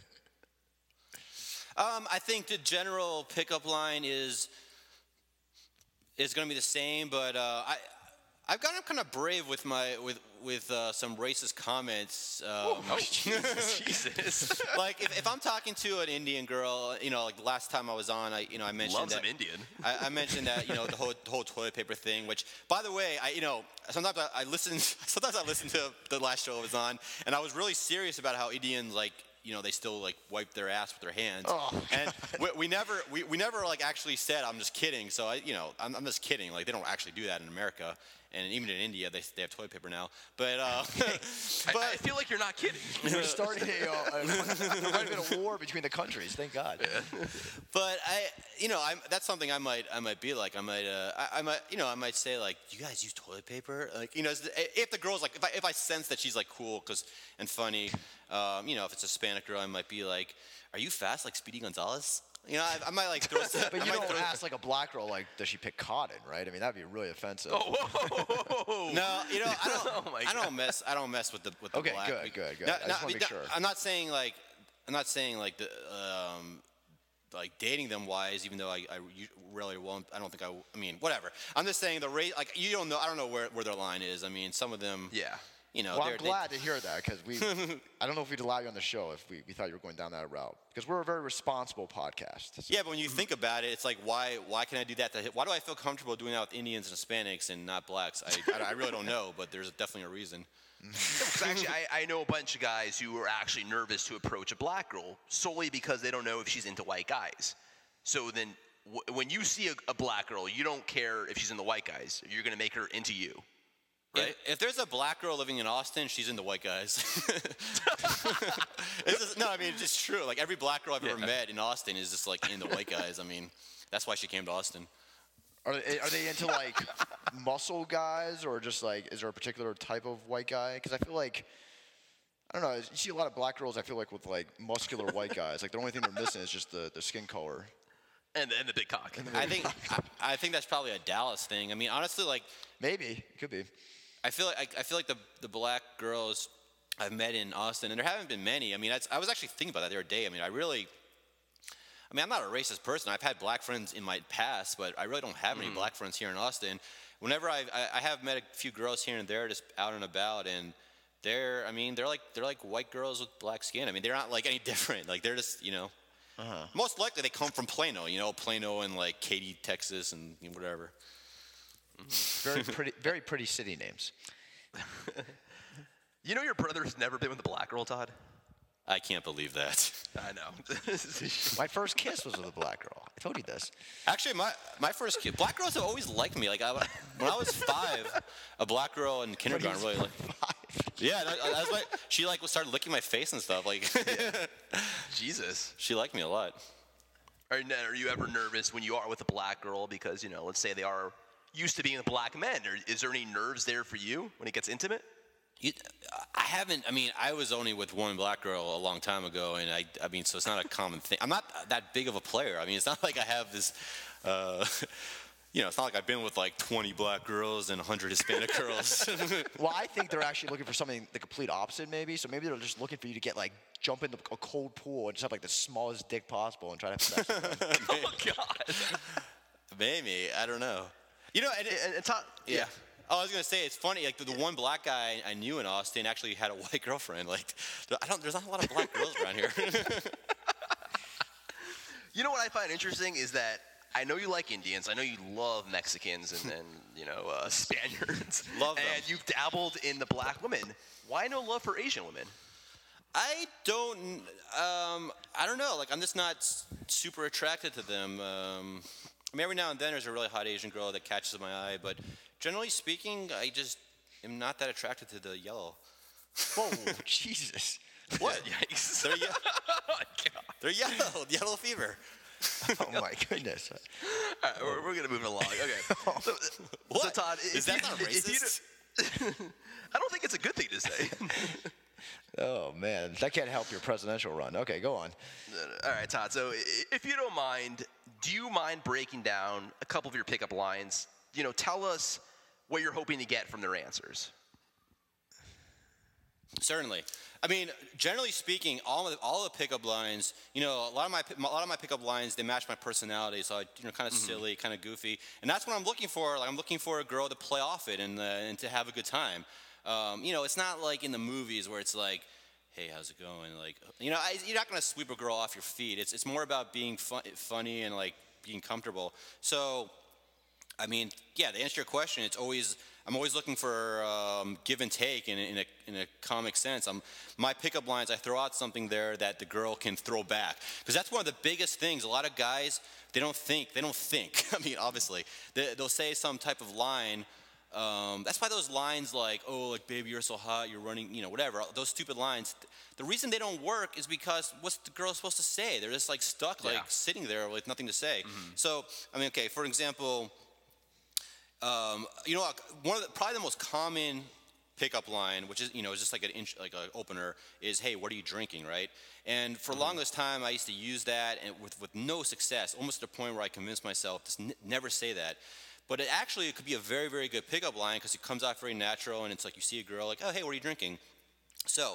Um, I think the general pickup line is is going to be the same, but uh, I I've gotten kind of brave with my with with uh, some racist comments. Um, oh, Jesus! Jesus. Like if, if I'm talking to an Indian girl, you know, like the last time I was on, I you know I mentioned Loves that some Indian. I, I mentioned that you know the whole the whole toilet paper thing. Which, by the way, I you know sometimes I, I listen sometimes I listen to the last show I was on, and I was really serious about how Indians like. You know, they still like wipe their ass with their hands, oh, and we, we never, we, we never like actually said I'm just kidding. So I, you know, I'm, I'm just kidding. Like they don't actually do that in America, and even in India, they, they have toilet paper now. But, uh, but I, I feel like you're not kidding. We're starting a, uh, a, there might have been a war between the countries. Thank God. Yeah. But I, you know, I'm, that's something I might, I might be like. I might, uh, I, I might, you know, I might say like, you guys use toilet paper? Like, you know, if the girl's like, if I, if I sense that she's like cool, cause and funny. Um, you know, if it's a Hispanic girl, I might be like, "Are you fast like Speedy Gonzalez?" You know, I, I might like throw. But I you might don't throw, ask like a black girl like, "Does she pick cotton?" Right? I mean, that'd be really offensive. Oh, whoa, whoa, whoa. No, you know, I don't. oh my I don't God. mess. I don't mess with the with the okay, black. good, good, good. No, I no, just want I to mean, make no, sure. I'm not saying like, I'm not saying like the, um, like dating them wise. Even though I, I really won't. I don't think I. I mean, whatever. I'm just saying the rate. Like you don't know. I don't know where where their line is. I mean, some of them. Yeah. You know, well, I'm glad to hear that because we. I don't know if we'd allow you on the show if we, we thought you were going down that route because we're a very responsible podcast. So. Yeah, but when you think about it, it's like why why can I do that? To, why do I feel comfortable doing that with Indians and Hispanics and not blacks? I, I, I really don't know, but there's definitely a reason. Actually, I, I know a bunch of guys who are actually nervous to approach a black girl solely because they don't know if she's into white guys. So then, w- when you see a, a black girl, you don't care if she's into white guys. You're gonna make her into you. Right? If, if there's a black girl living in Austin, she's into white guys. It's just, no, I mean, it's just true. Like, every black girl I've ever Yeah. met in Austin is just, like, into white guys. I mean, that's why she came to Austin. Are they, are they into like muscle guys or just like is there a particular type of white guy? Because I feel like I don't know. You see a lot of black girls. I feel like with like muscular white guys. Like the only thing they're missing is just the, the skin color. And the, and the big cock. And the I think I, I think that's probably a Dallas thing. I mean, honestly, like maybe it could be. I feel like I, I feel like the the black girls I've met in Austin, and there haven't been many. I mean, I, I was actually thinking about that the other day. I mean, I really. I mean, I'm not a racist person. I've had black friends in my past, but I really don't have any mm. black friends here in Austin. Whenever I, I I have met a few girls here and there, just out and about, and they're I mean they're like they're like white girls with black skin. I mean, they're not like any different. Like they're just you know. Uh-huh. Most likely they come from Plano, you know, Plano and like Katy, Texas, and you know, whatever. Very pretty, very pretty city names. You know your brother's never been with a black girl, Todd? I can't believe that. I know. My first kiss was with a black girl. I told you this. Actually, my my first kiss, black girls have always liked me. Like I, when I was five, a black girl in kindergarten really like. Five. Yeah, that, that was like she like started licking my face and stuff. Like, yeah. Jesus, she liked me a lot. Are, are you ever nervous when you are with a black girl because you know, let's say they are used to being with black men? Or is there any nerves there for you when it gets intimate? You, I haven't. I mean, I was only with one black girl a long time ago, and I. I mean, so it's not a common thing. I'm not that big of a player. I mean, it's not like I have this. Uh, You know, it's not like I've been with like twenty black girls and one hundred Hispanic girls. Well, I think they're actually looking for something the complete opposite, maybe. So maybe they're just looking for you to get like jump into a cold pool and just have like the smallest dick possible and try to have sex with them. Oh God. Maybe I don't know. You know, and, and, and Todd, yeah. yeah. Oh, I was gonna say it's funny. Like the, the one black guy I knew in Austin actually had a white girlfriend. Like, I don't. There's not a lot of black girls around here. You know what I find interesting is that I know you like Indians. I know you love Mexicans and, and you know uh, Spaniards. Love them. And you've dabbled in the black women. Why no love for Asian women? I don't. Um, I don't know. Like I'm just not s- super attracted to them. Um, I mean, every now and then there's a really hot Asian girl that catches my eye, but generally speaking, I just am not that attracted to the yellow. Whoa, Jesus. What? Yikes. They're, ye- Oh, God. they're yellow. Yellow fever. Oh my goodness. All right, we're, we're gonna move along. Okay. So, What? so Todd, Is if that you- not if you racist? don't- I don't think it's a good thing to say. Oh man, that can't help your presidential run. Okay, go on. All right, Todd. So, i- if you don't mind, do you mind breaking down a couple of your pickup lines? You know, tell us what you're hoping to get from their answers. Certainly. I mean, generally speaking, all of the, all the pickup lines, you know, a lot of my a lot of my pickup lines, they match my personality. So I, you know, kind of mm-hmm. silly, kind of goofy, and that's what I'm looking for. Like I'm looking for a girl to play off it and uh, and to have a good time. Um, you know, it's not like in the movies where it's like, hey, how's it going? Like, you know, I, you're not gonna sweep a girl off your feet. It's it's more about being fun, funny and like being comfortable. So, I mean, yeah, to answer your question, it's always. I'm always looking for um, give and take in, in, a, in a comic sense. I'm, my pickup lines, I throw out something there that the girl can throw back. Because that's one of the biggest things. A lot of guys, they don't think. They don't think. I mean, obviously. They, they'll say some type of line. Um, that's why those lines like, oh, like, baby, you're so hot, you're running, you know, whatever. Those stupid lines. The reason they don't work is because what's the girl supposed to say? They're just, like, stuck, yeah. like, sitting there with nothing to say. Mm-hmm. So, I mean, okay, for example... Um, you know, one of the, probably the most common pickup line, which is, you know, is just like an inch, like an opener, is, hey, what are you drinking, right? And for the mm-hmm. longest time, I used to use that and with, with no success, almost to the point where I convinced myself to n- never say that. But it actually it could be a very, very good pickup line because it comes out very natural, and it's like you see a girl like, oh, hey, what are you drinking? So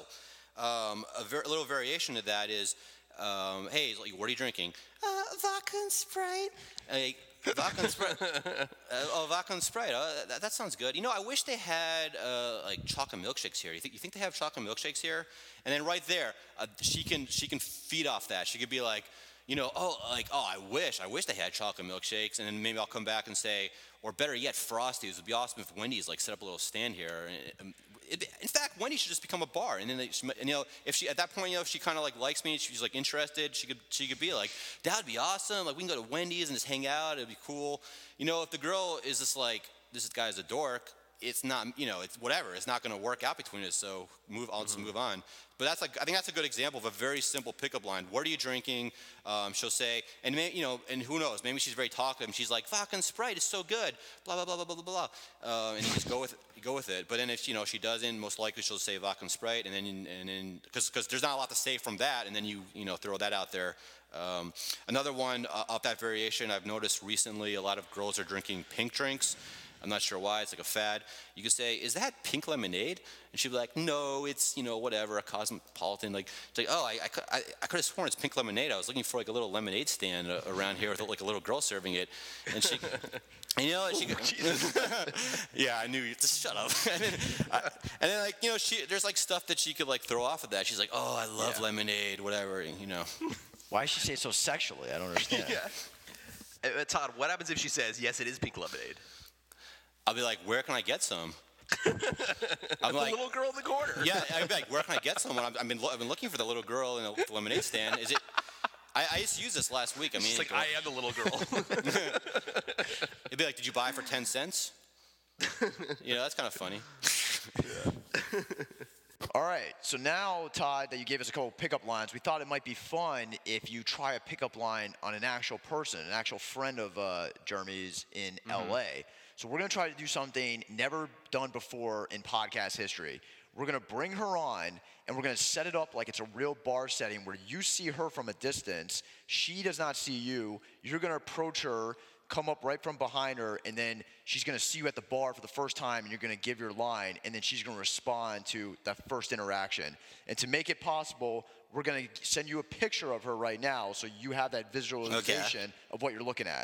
um, a, ver- a little variation of that is, um, hey, like, what are you drinking? Uh, vodka and Sprite. Like, vodka and Sprite. uh, oh, vodka and Sprite. Oh, that, that sounds good. You know, I wish they had uh, like chocolate milkshakes here. You think you think they have chocolate milkshakes here? And then right there, uh, she can she can feed off that. She could be like, you know, oh, like oh, I wish I wish they had chocolate milkshakes. And then maybe I'll come back and say, or better yet, Frosties. It would be awesome if Wendy's like set up a little stand here. And, it, in fact, Wendy should just become a bar, and then they, she, and, you know, if she at that point, you know, if she kind of like likes me, she's like interested, she could she could be like, that would be awesome. Like we can go to Wendy's and just hang out. It'd be cool. You know, if the girl is just like, this guy's a dork, it's not, you know, it's whatever. It's not going to work out between us. So move, I'll just mm-hmm. move on. But that's like, I think that's a good example of a very simple pickup line. What are you drinking? Um, she'll say, and may, you know, and who knows? Maybe she's very talkative, and she's like, vodka and Sprite is so good. Blah blah blah blah blah blah. Uh, and you just go with it. Go with it. But then if you know she doesn't, most likely she'll say vodka and Sprite, and then and then because because there's not a lot to say from that, and then you you know throw that out there. Um, another one uh, of that variation I've noticed recently, a lot of girls are drinking pink drinks. I'm not sure why. It's like a fad. You could say, is that pink lemonade? And she'd be like, no, it's, you know, whatever, a cosmopolitan. Like, it's like, oh, I, I, I, I could have sworn it's pink lemonade. I was looking for like a little lemonade stand uh, around here with like a little girl serving it. And she, and, you know, and she oh, yeah, I knew you. Just shut up. and, then, I, and then, like, you know, she there's like stuff that she could like throw off of that. She's like, oh, I love yeah. lemonade, whatever, you know. Why does she say it so sexually? I don't understand. yeah. Uh, Todd, what happens if she says, yes, it is pink lemonade? I'll be like, where can I get some? I'm like, the little girl in the corner. Yeah, I'd be like, where can I get some? I've been, I've been looking for the little girl in the lemonade stand. Is it? I, I used to use this last week. I mean, it's like, I am the little girl. It'd be like, did you buy it for ten cents? You know, that's kind of funny. Yeah. All right, so now, Todd, that you gave us a couple pickup lines, we thought it might be fun if you try a pickup line on an actual person, an actual friend of uh, Jeremy's in mm-hmm. L A. So we're going to try to do something never done before in podcast history. We're going to bring her on, and we're going to set it up like it's a real bar setting where you see her from a distance. She does not see you. You're going to approach her, come up right from behind her, and then she's going to see you at the bar for the first time, and you're going to give your line, and then she's going to respond to that first interaction. And to make it possible, we're going to send you a picture of her right now so you have that visualization okay. of what you're looking at.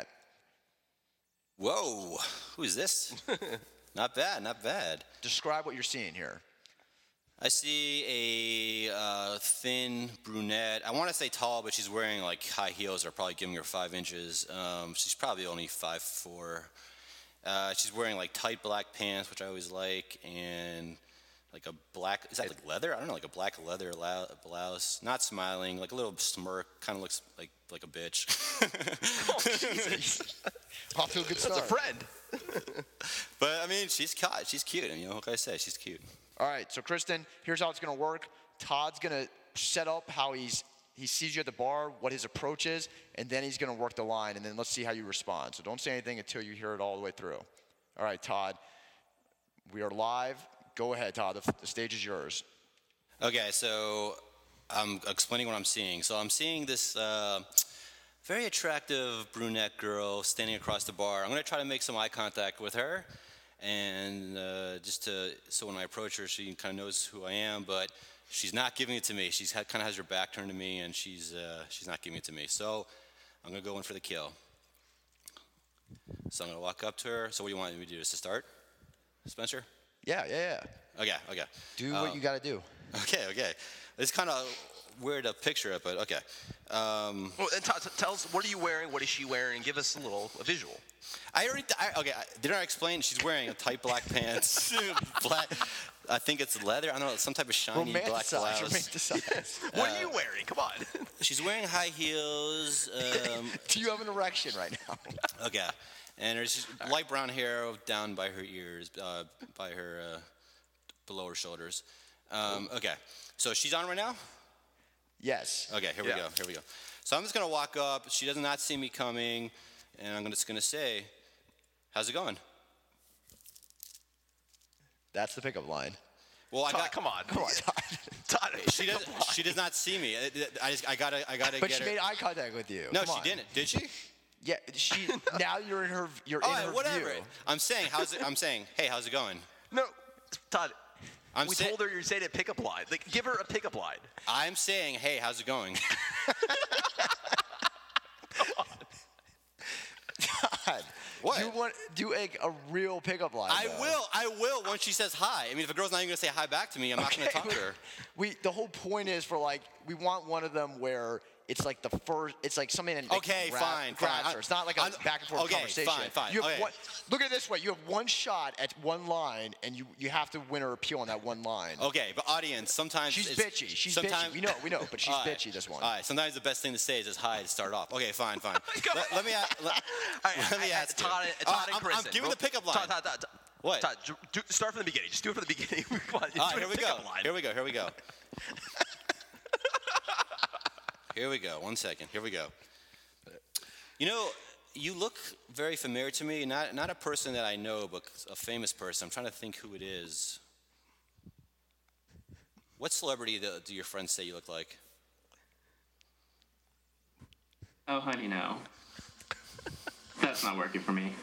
Whoa, who is this? Not bad, not bad. Describe what you're seeing here. I see a uh, thin brunette. I want to say tall, but she's wearing like high heels that are probably giving her five inches. Um, she's probably only five foot four. Uh, she's wearing like tight black pants, which I always like, and like a black, is that like leather? I don't know, like a black leather blouse. Not smiling, like a little smirk, kind of looks like like a bitch. Oh, Jesus. Off to a good start. That's a friend. But I mean, she's cute. She's cute. You know, like I said, she's cute. All right, so Kristen, here's how it's going to work. Todd's going to set up how he's he sees you at the bar, what his approach is, and then he's going to work the line, and then let's see how you respond. So don't say anything until you hear it all the way through. All right, Todd, we are live. Go ahead, Todd. The, the stage is yours. Okay, so I'm explaining what I'm seeing. So I'm seeing this uh, very attractive brunette girl standing across the bar. I'm going to try to make some eye contact with her. and uh, just to so when I approach her, she kind of knows who I am, but she's not giving it to me. She's kind of has her back turned to me, and she's uh, she's not giving it to me. So I'm gonna go in for the kill. So I'm gonna walk up to her. So what do you want me to do? Just to start, Spencer? Yeah, yeah, yeah. Okay, okay. Do Um, what you got to do. Okay, okay. It's kind of weird to picture it, but okay. Um, Well, and t- t- tell us, what are you wearing? What is she wearing? Give us a little a visual. I already, I, okay, I, didn't I explain? She's wearing a tight black pants, black, I think it's leather, I don't know, some type of shiny black Romanticize, blouse. romanticize. What are you wearing? Come on. She's wearing high heels. Um, Do you have an erection right now? okay, and there's just light brown hair down by her ears, uh, by her, uh, below her shoulders. Um, okay, so she's on right now? Yes. Okay, here Yeah. we go, here we go. So I'm just gonna walk up, she does not see me coming, and I'm just gonna say, how's it going? That's the pickup line. Well, I Todd, got, come on. Come on, Todd. Todd, she does, she does not see me. I, I just, I gotta, I gotta But get she her. made eye contact with you. No, Come she on. didn't. Did she? Yeah, she. Now you're in her. You're All in right, her whatever. view. I'm saying, how's it? I'm saying, hey, how's it going? No, Todd. I'm we say- told her you're saying a pickup line. Like, give her a pickup line. I'm saying, hey, how's it going? God, What? You want do a, a real pickup line? I though. will. I will once she says hi. I mean, if a girl's not even gonna say hi back to me, I'm not gonna talk to her. We the whole point is for like we want one of them where it's like the first. It's like something that like, Okay, grab, fine, grabs fine. her. It's not like a I'm- back and forth okay, conversation. fine, fine, You have okay. one, look at it this way: you have one shot at one line, and you you have to win her appeal on that one line. Okay, but audience, sometimes She's it's, bitchy. She's sometimes, bitchy. We know. We know. But she's All right, bitchy. This one. All right. Sometimes the best thing to say is just hi to start off. Okay, fine, fine. let, let me. a- Let, All right, let me I- I- ask you. Todd, Uh, Todd and I'm, I'm Kristen. giving the pickup line. Todd, Todd, Todd, Todd. What? Todd, do, do, start from the beginning. Just do it from the beginning. Come on, All right, do here a we go. pickup line. Here we go. Here we go. Here we go. One second. Here we go. You know, you look very familiar to me. Not not a person that I know, but a famous person. I'm trying to think who it is. What celebrity do, do your friends say you look like? Oh, honey, no. That's not working for me.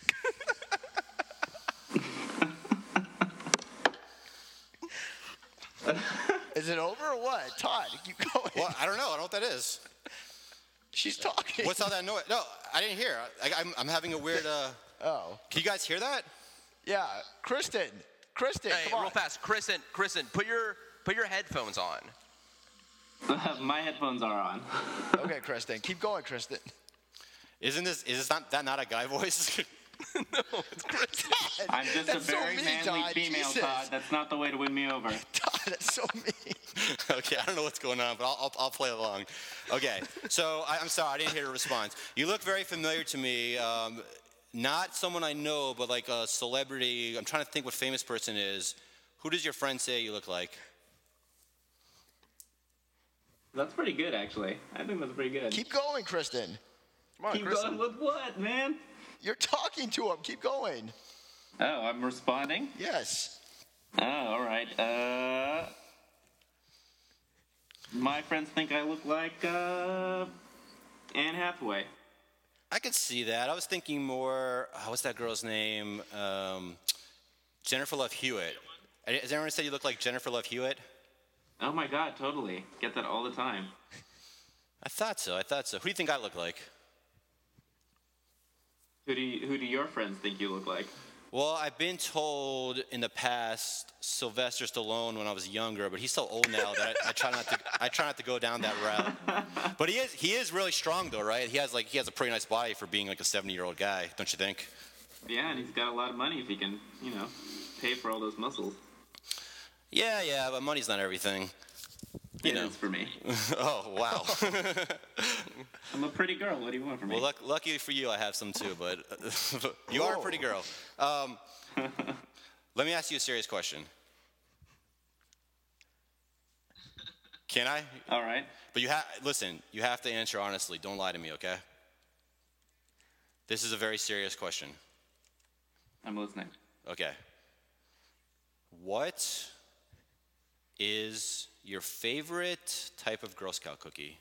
Is it over or what? Todd, keep going. Well, I don't know. I don't know what that is. She's talking. What's all that noise? No, I didn't hear. I, I'm, I'm having a weird. Uh, Oh. can you guys hear that? Yeah, Kristen. Kristen, Hey, come on. real fast, Kristen, Kristen, put your put your headphones on. My headphones are on. Okay, Kristen, keep going, Kristen. Isn't this? Is this not that not a guy voice? I'm just That's a so very mean, manly Todd. female, Jesus. Todd. That's not the way to win me over. Todd, that's so mean. Okay, I don't know what's going on, but I'll, I'll, I'll play along. Okay, so I, I'm sorry, I didn't hear a response. You look very familiar to me. Um, not someone I know, but like a celebrity. I'm trying to think what famous person is. Who does your friend say you look like? That's pretty good, actually. I think that's pretty good. Keep going, Kristen. Come on, Keep Kristen. going with what, man? You're talking to him. Keep going. Oh, I'm responding? Yes. Oh, all right. Uh, my friends think I look like uh, Anne Hathaway. I could see that. I was thinking more. Oh, what's that girl's name? Um, Jennifer Love Hewitt. Has anyone said you look like Jennifer Love Hewitt? Oh my God, totally. Get that all the time. I thought so. I thought so. Who do you think I look like? Who do you, who do your friends think you look like? Well, I've been told in the past Sylvester Stallone when I was younger, but he's so old now that I, I try not to. I try not to go down that route. But he is. He is really strong, though, right? He has like he has a pretty nice body for being like a seventy-year-old guy, don't you think? Yeah, and he's got a lot of money if he can, you know, pay for all those muscles. Yeah, yeah, but money's not everything. You It know. is for me. Oh wow. I'm a pretty girl. What do you want from me? Well, luck, lucky for you, I have some too, but you are a pretty girl. Um, let me ask you a serious question. Can I? All right. But you have listen. You have to answer honestly. Don't lie to me, okay? This is a very serious question. I'm listening. Okay. What is your favorite type of Girl Scout cookie?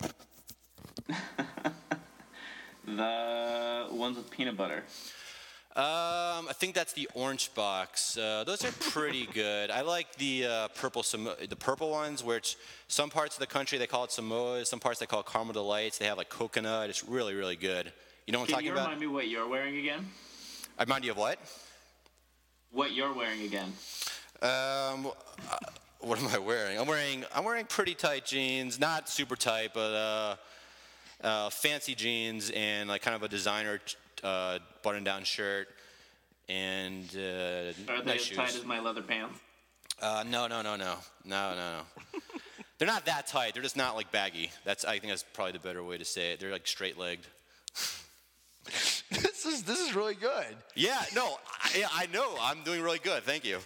The ones with peanut butter. Um, I think that's the orange box. Uh, those are pretty good. I like the uh, purple Samo- the purple ones, which some parts of the country they call it Samoas, some parts they call it Caramel Delights. They have like coconut. It's really, really good. You know what I'm Can talking you about? remind me what you're wearing again? I remind you of what? What you're wearing again? Um, uh, what am I wearing? I'm wearing I'm wearing pretty tight jeans, not super tight, but uh, uh, fancy jeans and like kind of a designer uh, button-down shirt and uh, Are they nice as shoes. tight as my leather pants? Uh, no, no, no, no, no, no, no. They're not that tight. They're just not like baggy. That's I think that's probably the better way to say it. They're like straight-legged. This is this is really good. Yeah, no, I, I know. I'm doing really good. Thank you.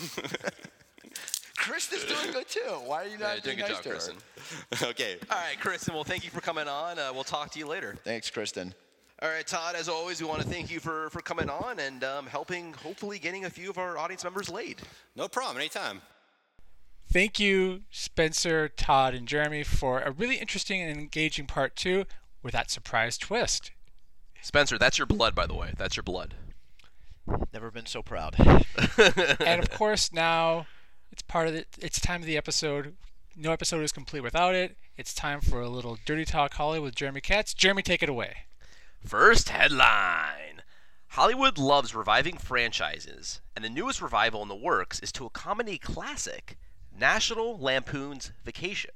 Kristen's doing good too. Why are you Yeah, not doing being a good nice job, to her? Kristen. Okay. All right, Kristen. Well, thank you for coming on. Uh, we'll talk to you later. Thanks, Kristen. All right, Todd. As always, we want to thank you for, for coming on and um, helping, hopefully, getting a few of our audience members laid. No problem. Anytime. Thank you, Spencer, Todd, and Jeremy, for a really interesting and engaging part two with that surprise twist. Spencer, that's your blood, by the way. That's your blood. Never been so proud. And of course, now it's part of the. It's time of the episode. No episode is complete without it. It's time for a little Dirty Talk Hollywood with Jeremy Katz. Jeremy, take it away. First headline. Hollywood loves reviving franchises, and the newest revival in the works is to a comedy classic, National Lampoon's Vacation.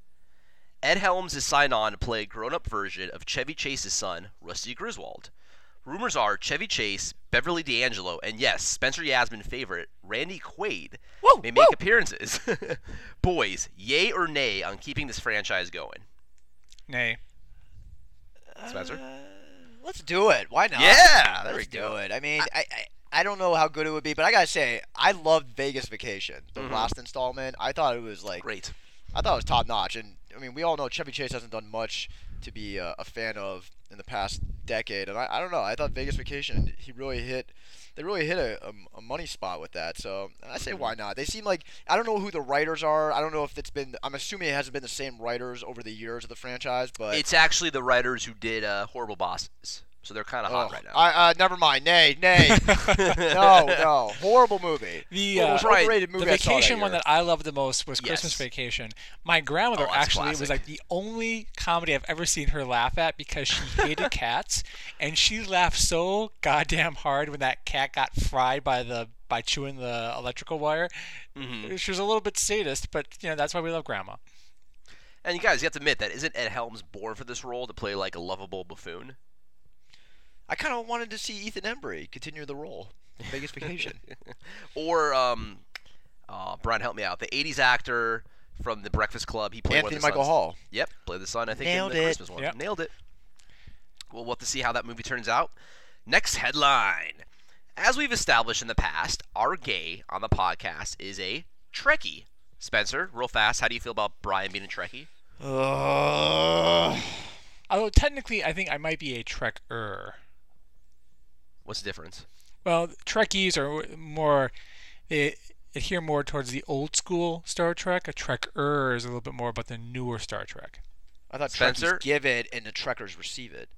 Ed Helms is signed on to play a grown-up version of Chevy Chase's son, Rusty Griswold. Rumors are Chevy Chase, Beverly D'Angelo, and yes, Spencer Yasmin favorite, Randy Quaid, woo, may make woo. appearances. Boys, yay or nay on keeping this franchise going? Nay. Spencer? Uh, let's do it. Why not? Yeah, there let's we go. do it. I mean, I, I I don't know how good it would be, but I gotta say, I loved Vegas Vacation, the Mhm. last installment. I thought it was like Great. I thought it was top notch, and I mean, we all know Chevy Chase hasn't done much to be uh, a fan of in the past decade, and I, I don't know. I thought Vegas Vacation, he really hit, they really hit a, a, a money spot with that. So I say, why not? They seem like I don't know who the writers are. I don't know if it's been. I'm assuming it hasn't been the same writers over the years of the franchise, but It's actually the writers who did uh, Horrible Bosses, so they're kind of hot Ugh. right now. I uh, never mind. Nay, nay. no, no. Horrible movie. The, Well, uh, most overrated movie the I saw that vacation one year. that I loved the most was Yes. Christmas Vacation. My grandmother Oh, that's actually was classic. like the only comedy I've ever seen her laugh at because she hated cats, and she laughed so goddamn hard when that cat got fried by the by chewing the electrical wire. Mhm. She was a little bit sadist, but you know that's why we love Grandma. And you guys, you have to admit that isn't Ed Helms born for this role to play like a lovable buffoon? I kind of wanted to see Ethan Embry continue the role in Vegas Vacation. Or, um, uh, Brian, help me out. The eighties actor from The Breakfast Club. He played one Anthony of the Michael sons. Hall. Yep, played the son. I think Nailed in the it. Christmas one. Yep. Nailed it. Well, we'll have to see how that movie turns out. Next headline. As we've established in the past, our gay on the podcast is a Trekkie. Spencer, real fast, how do you feel about Brian being a Trekkie? Uh, Although technically, I think I might be a Trek-er. What's the difference? Well, Trekkies are more they adhere more towards the old school Star Trek. A Trek-er is a little bit more about the newer Star Trek. I thought Spencer? Trekkies give it and the Trekkers receive it.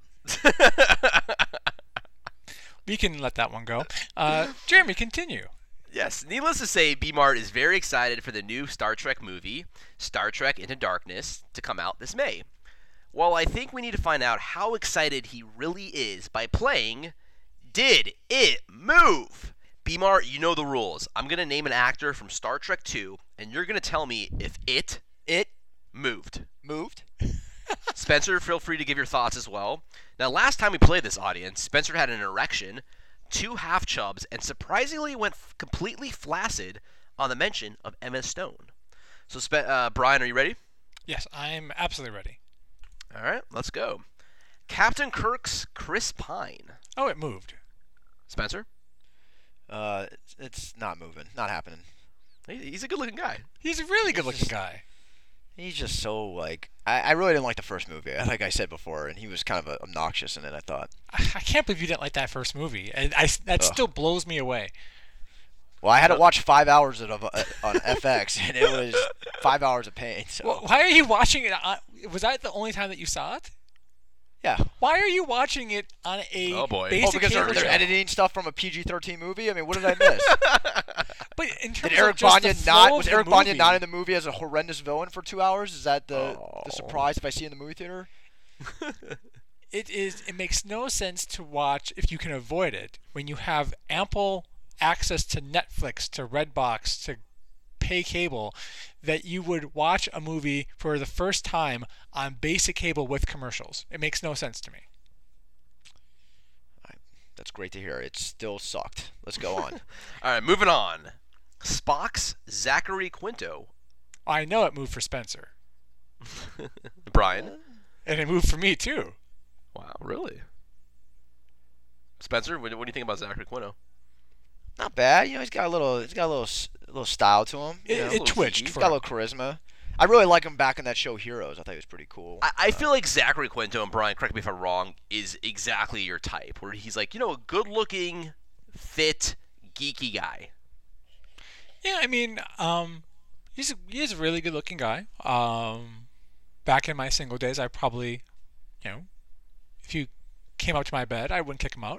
We can let that one go. Uh, Jeremy, continue. Yes, needless to say, B-Mart is very excited for the new Star Trek movie, Star Trek Into Darkness, to come out this May. Well, I think we need to find out how excited he really is by playing Did It Move? B-Mart, you know the rules. I'm going to name an actor from Star Trek two, and you're going to tell me if it, It moved. moved. Spencer, feel free to give your thoughts as well. Now, last time we played this audience, Spencer had an erection, two half chubs, and surprisingly went f- completely flaccid on the mention of Emma Stone. So, Spe- uh, Brian, are you ready? Yes, I'm absolutely ready. All right, let's go. Captain Kirk's Chris Pine. Oh, it moved. Spencer? Uh, it's, it's not moving. Not happening. He- He's a good-looking guy. He's a really good-looking guy. He's just so like I, I really didn't like the first movie, like I said before, and he was kind of uh, obnoxious in it. I thought. I I can't believe you didn't like that first movie. And I, that Ugh. still blows me away. Well, I had to watch five hours of uh, on F X, and it was five hours of pain. So Well, why are you watching it? On, was that the only time that you saw it? Yeah. Why are you watching it on a Oh, boy. basic Oh, because they're, cable they're channel? editing stuff from a P G thirteen movie. I mean, what did I miss? But in terms Did Eric of just the Banya flow not of was the Eric Banya movie, not in the movie as a horrendous villain for two hours? Is that the Oh. the surprise if I see in the movie theater? It is. It makes no sense to watch if you can avoid it when you have ample access to Netflix, to Redbox, to pay cable, that you would watch a movie for the first time on basic cable with commercials. It makes no sense to me. That's great to hear. It still sucked. Let's go on. All right, moving on. Spock's Zachary Quinto. I know it moved for Spencer, Brian. and it moved for me too. Wow, really? Spencer, what, what do you think about Zachary Quinto? Not bad. You know, he's got a little, he's got a little, s- a little style to him. you It, know. it little twitched. He's For got a little charisma. I really like him back in that show Heroes. I thought he was pretty cool. I, I feel like Zachary Quinto, and Brian, correct me if I'm wrong, is exactly your type, where he's like, you know, a good-looking, fit, geeky guy. Yeah, I mean, um, he's a, he's a really good-looking guy. Um, back in my single days, I probably, you know, if you came up to my bed, I wouldn't kick him out.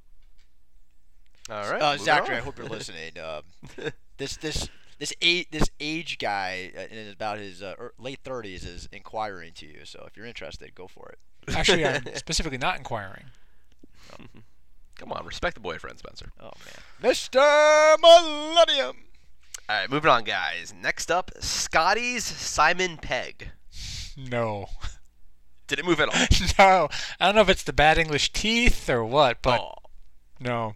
All right, uh, moving Zachary, on. I hope you're listening. Um, this this this age this age guy uh, in about his uh, er, late thirties is inquiring to you. So if you're interested, go for it. Actually, I'm specifically not inquiring. Come on, respect the boyfriend, Spencer. Oh man, Mister Millennium. All right, moving on, guys. Next up, Scotty's Simon Pegg. No. Did it move at all? No. I don't know if it's the bad English teeth or what, but Oh. no.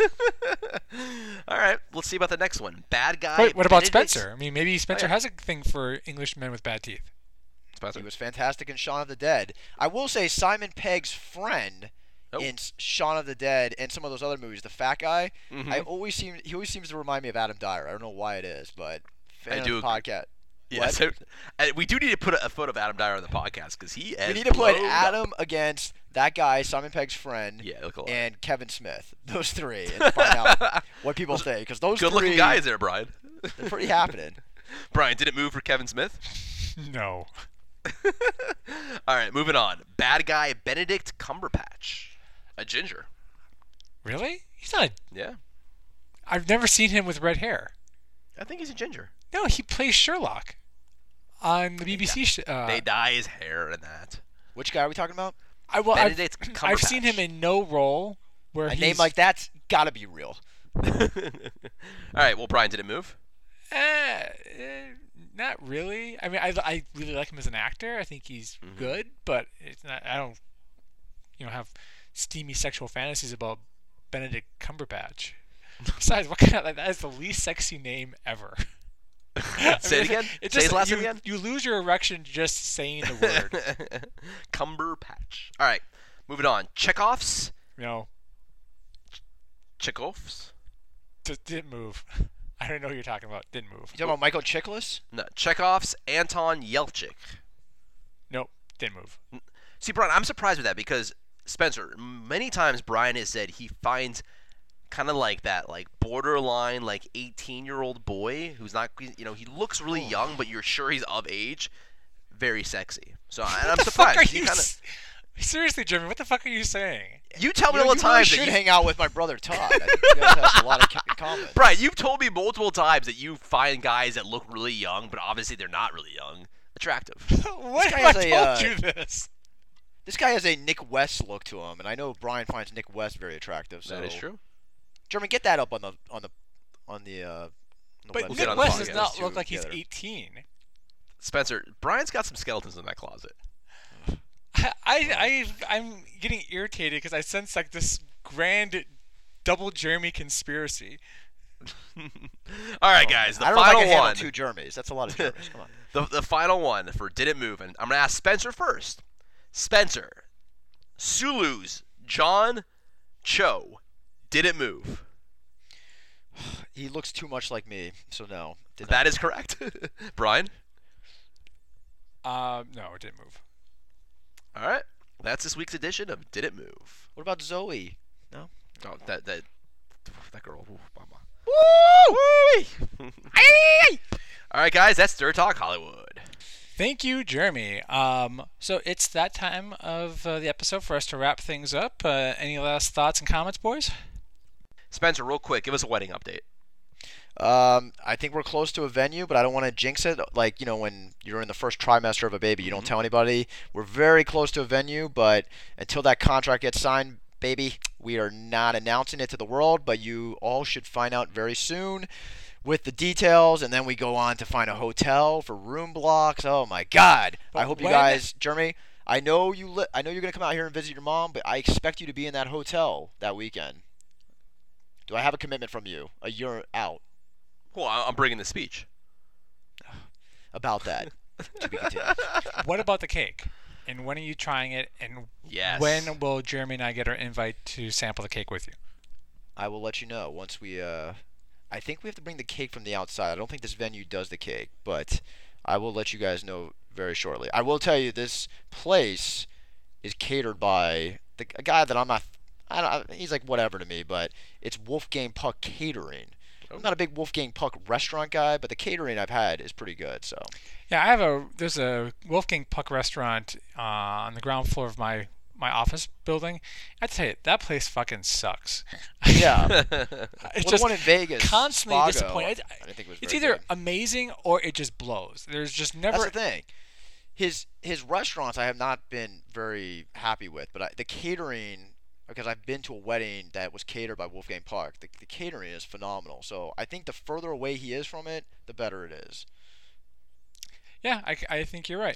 All right, let's see about the next one. Bad guy. Wait, what about Benedict- Spencer? I mean, maybe Spencer yeah. has a thing for Englishmen with bad teeth. Spencer. He was fantastic in Shaun of the Dead. I will say Simon Pegg's friend Oh. in S- Shaun of the Dead and some of those other movies, the fat guy. Mhm. I always seem he always seems to remind me of Adam Dyer. I don't know why it is, but fan I of do the agree. podcast. Yeah, What? so, and we do need to put a, a photo of Adam Dyer on the podcast because he. We has need to put blown up. Adam against that guy, Simon Pegg's friend, Yeah, look alike. and Kevin Smith. Those three, and find out what people think. Because those Good-looking three, guys there, Brian. they're pretty happening. Brian, did it move for Kevin Smith? No. All right, moving on. Bad guy Benedict Cumberbatch, a ginger. Really? He's not. A, Yeah, I've never seen him with red hair. I think he's a ginger. No, he plays Sherlock on the B B C. Sh- uh, they dye his hair and that. Which guy are we talking about? I, well, I've, Benedict I've seen Cumberbatch. him in no role where A he's name like that's gotta be real. All right, well, Brian, did it move? Uh, eh, not really. I mean, I, I really like him as an actor. I think he's Mm-hmm. good, but it's not. I don't, you know, have steamy sexual fantasies about Benedict Cumberbatch. Besides, what kind of like, that is the least sexy name ever. I Say it mean, again. It Say just, his last you, name again. You lose your erection just saying the word. Cumberpatch. All right, moving on. Chekhov's. You know, Chekhov's. just didn't move. I don't know what you're talking about. Didn't move. You talking about Michael Chiklis? No, Chekhov's Anton Yelchin. Nope, didn't move. See, Brian, I'm surprised with that because Spencer, many times Brian has said he finds kind of like that, like borderline, like eighteen-year-old boy who's not, you know, he looks really young, but you're sure he's of age, very sexy. So and I'm What the surprised. fuck are You you? kinda, s- Seriously, Jimmy, what the fuck are you saying? you tell me You know, all the you really time should that you, hang out with my brother Todd. I think you guys have a lot of in common. Brian, you've told me multiple times that you find guys that look really young, but obviously they're not really young, attractive. What guy have has I a, told uh, you this? This guy has a Nick West look to him, and I know Brian finds Nick West very attractive. So That is true. Jeremy, get that up on the on the on the. Uh, on the But website. get Nick on the West podcast does not Two look like he's together. eighteen. Spencer, Brian's got some skeletons in that closet. I, I, I I'm getting irritated because I sense like this grand double Jeremy conspiracy. All right, guys, the I don't know if I final can handle one. two Jeremys. That's a lot of Jeremys. Come on. The, the final one for Did It Move? And I'm going to ask Spencer first. Spencer, Sulu's John Cho, did it move? He looks too much like me, so no. Did That is correct. Brian? Uh, no, it didn't move. All right. That's this week's edition of Did It Move? What about Zoe? No. Oh, that that that girl. Ooh, mama. Woo! All right, guys, that's Dirt Talk Hollywood. Thank you, Jeremy. Um, so it's that time of uh, the episode for us to wrap things up. Uh, any last thoughts and comments, boys? Spencer, real quick, give us a wedding update. Um, I think we're close to a venue, but I don't want to jinx it. Like, you know, when you're in the first trimester of a baby, you don't tell anybody. We're very close to a venue, but until that contract gets signed, baby, we are not announcing it to the world, but you all should find out very soon with the details, and then we go on to find a hotel for room blocks. Oh my God! But I hope you when- guys, Jeremy. I know you. Li- I know you're gonna come out here and visit your mom, but I expect you to be in that hotel that weekend. Do I have a commitment from you? A year out Well, I- I'm bringing the speech. about that. To be continued. What about the cake? And when are you trying it? And Yes. when will Jeremy and I get our invite to sample the cake with you? I will let you know once we. Uh, I think we have to bring the cake from the outside. I don't think this venue does the cake, but I will let you guys know very shortly. I will tell you this place is catered by the, a guy that I'm not. I don't, he's like whatever to me, but it's Wolfgang Puck Catering. I'm not a big Wolfgang Puck restaurant guy, but the catering I've had is pretty good. So Yeah, I have a. There's a Wolfgang Puck restaurant uh, on the ground floor of my my office building. I tell you, that place fucking sucks. yeah, It's well, the just one in Vegas, constantly Spago, disappointing. I didn't think it was It's very either good. amazing or it just blows. There's just never. That's the thing. His his restaurants I have not been very happy with, but I, the catering, because I've been to a wedding that was catered by Wolfgang Puck, the, the catering is phenomenal. So I think the further away he is from it, the better it is. Yeah, I, I think you're right.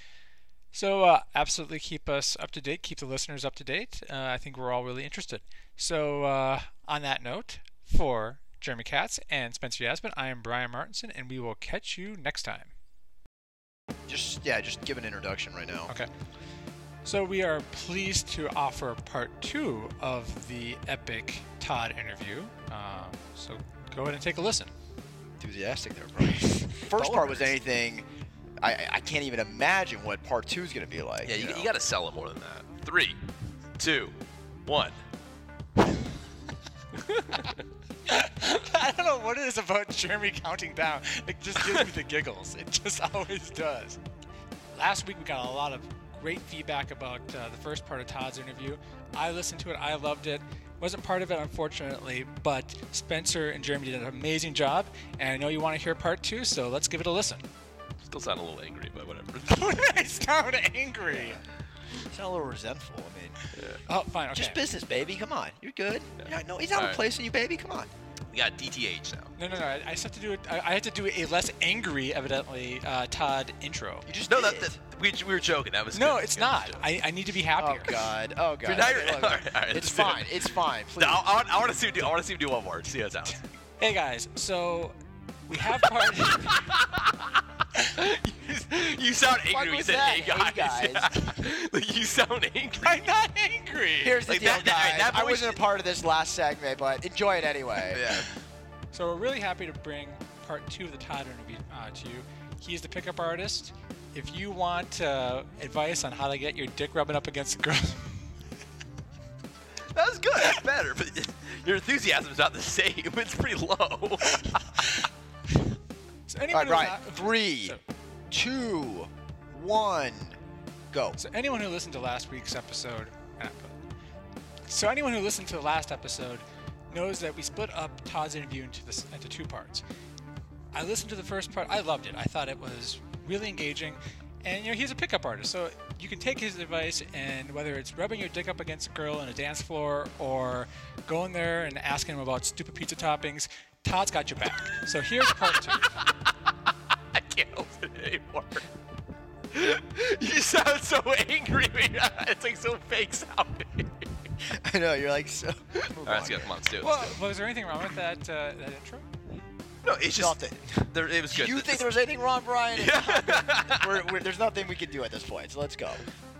So uh, absolutely keep us up to date. Keep the listeners up to date. Uh, I think we're all really interested. So uh, on that note, for Jeremy Katz and Spencer Yasmin, I am Brian Martinson, and we will catch you next time. Just yeah, just give an introduction right now. Okay. So we are pleased to offer part two of the epic Todd interview. Um, so go ahead and take a listen. Enthusiastic there, Brian. First part was anything. I I can't even imagine what part two is gonna be like. Yeah, you, know? you got to sell it more than that. Three, two, one. I don't know what it is about Jeremy counting down. It just gives me the giggles. It just always does. Last week we got a lot of great feedback about uh, the first part of Todd's interview. I listened to it. I loved it. Wasn't part of it, unfortunately, but Spencer and Jeremy did an amazing job, and I know you want to hear part two, so let's give it a listen. Still sound a little angry, but whatever. I sound angry. You sound a little resentful. I mean, Oh, fine. Okay. just business, baby. Come on, you're good. Yeah, no, he's not All right. replacing you, baby. Come on. We got D T H now. No, no, no. I, I just have to do it. I, I had to do a less angry, evidently, uh, Todd intro. You just No, did that, it. that we, we were joking. That was No, good. it's Good. not. I, I need to be Oh happier. God. Oh God. Now you're- Okay, look, all right, all right, it's let's do it. fine. It's fine. Please. No, I, I want to see him do. I want to see him do one more. See how it sounds. Hey guys, so we have part. You sound fuck angry when you was said, that? "Hey guys." Hey, guys. Yeah. Like, you sound angry. I'm not angry. Here's the Like deal, that- that- guys. that I voice- wasn't a part of this last segment, but enjoy it anyway. Yeah. So we're really happy to bring part two of the Todd interview uh, to you. He's the pickup artist. If you want uh, advice on how to get your dick rubbing up against a girl, That was good. That's better. But your enthusiasm's not the same. It's pretty low. so All anyone right, Brian. who's not- Three, So- two, one, go. So anyone who listened to last week's episode, uh, so anyone who listened to the last episode knows that we split up Todd's interview into this into two parts. I listened to the first part. I loved it. I thought it was really engaging, and you know he's a pickup artist, so you can take his advice, and whether it's rubbing your dick up against a girl on a dance floor or going there and asking him about stupid pizza toppings, Todd's got your back. So here's part two. I can't open it anymore. You sound so angry. It's like so fake sounding. I know you're like so. Move All right, let's on. go. Come on, let's do it. Well, Let's do was there anything wrong with that uh, that intro? it. No, it's just Nothing. there, it was Do good. you This- think there was anything wrong, Brian? It's not good. we're, we're, there's nothing we can do at this point, so let's go.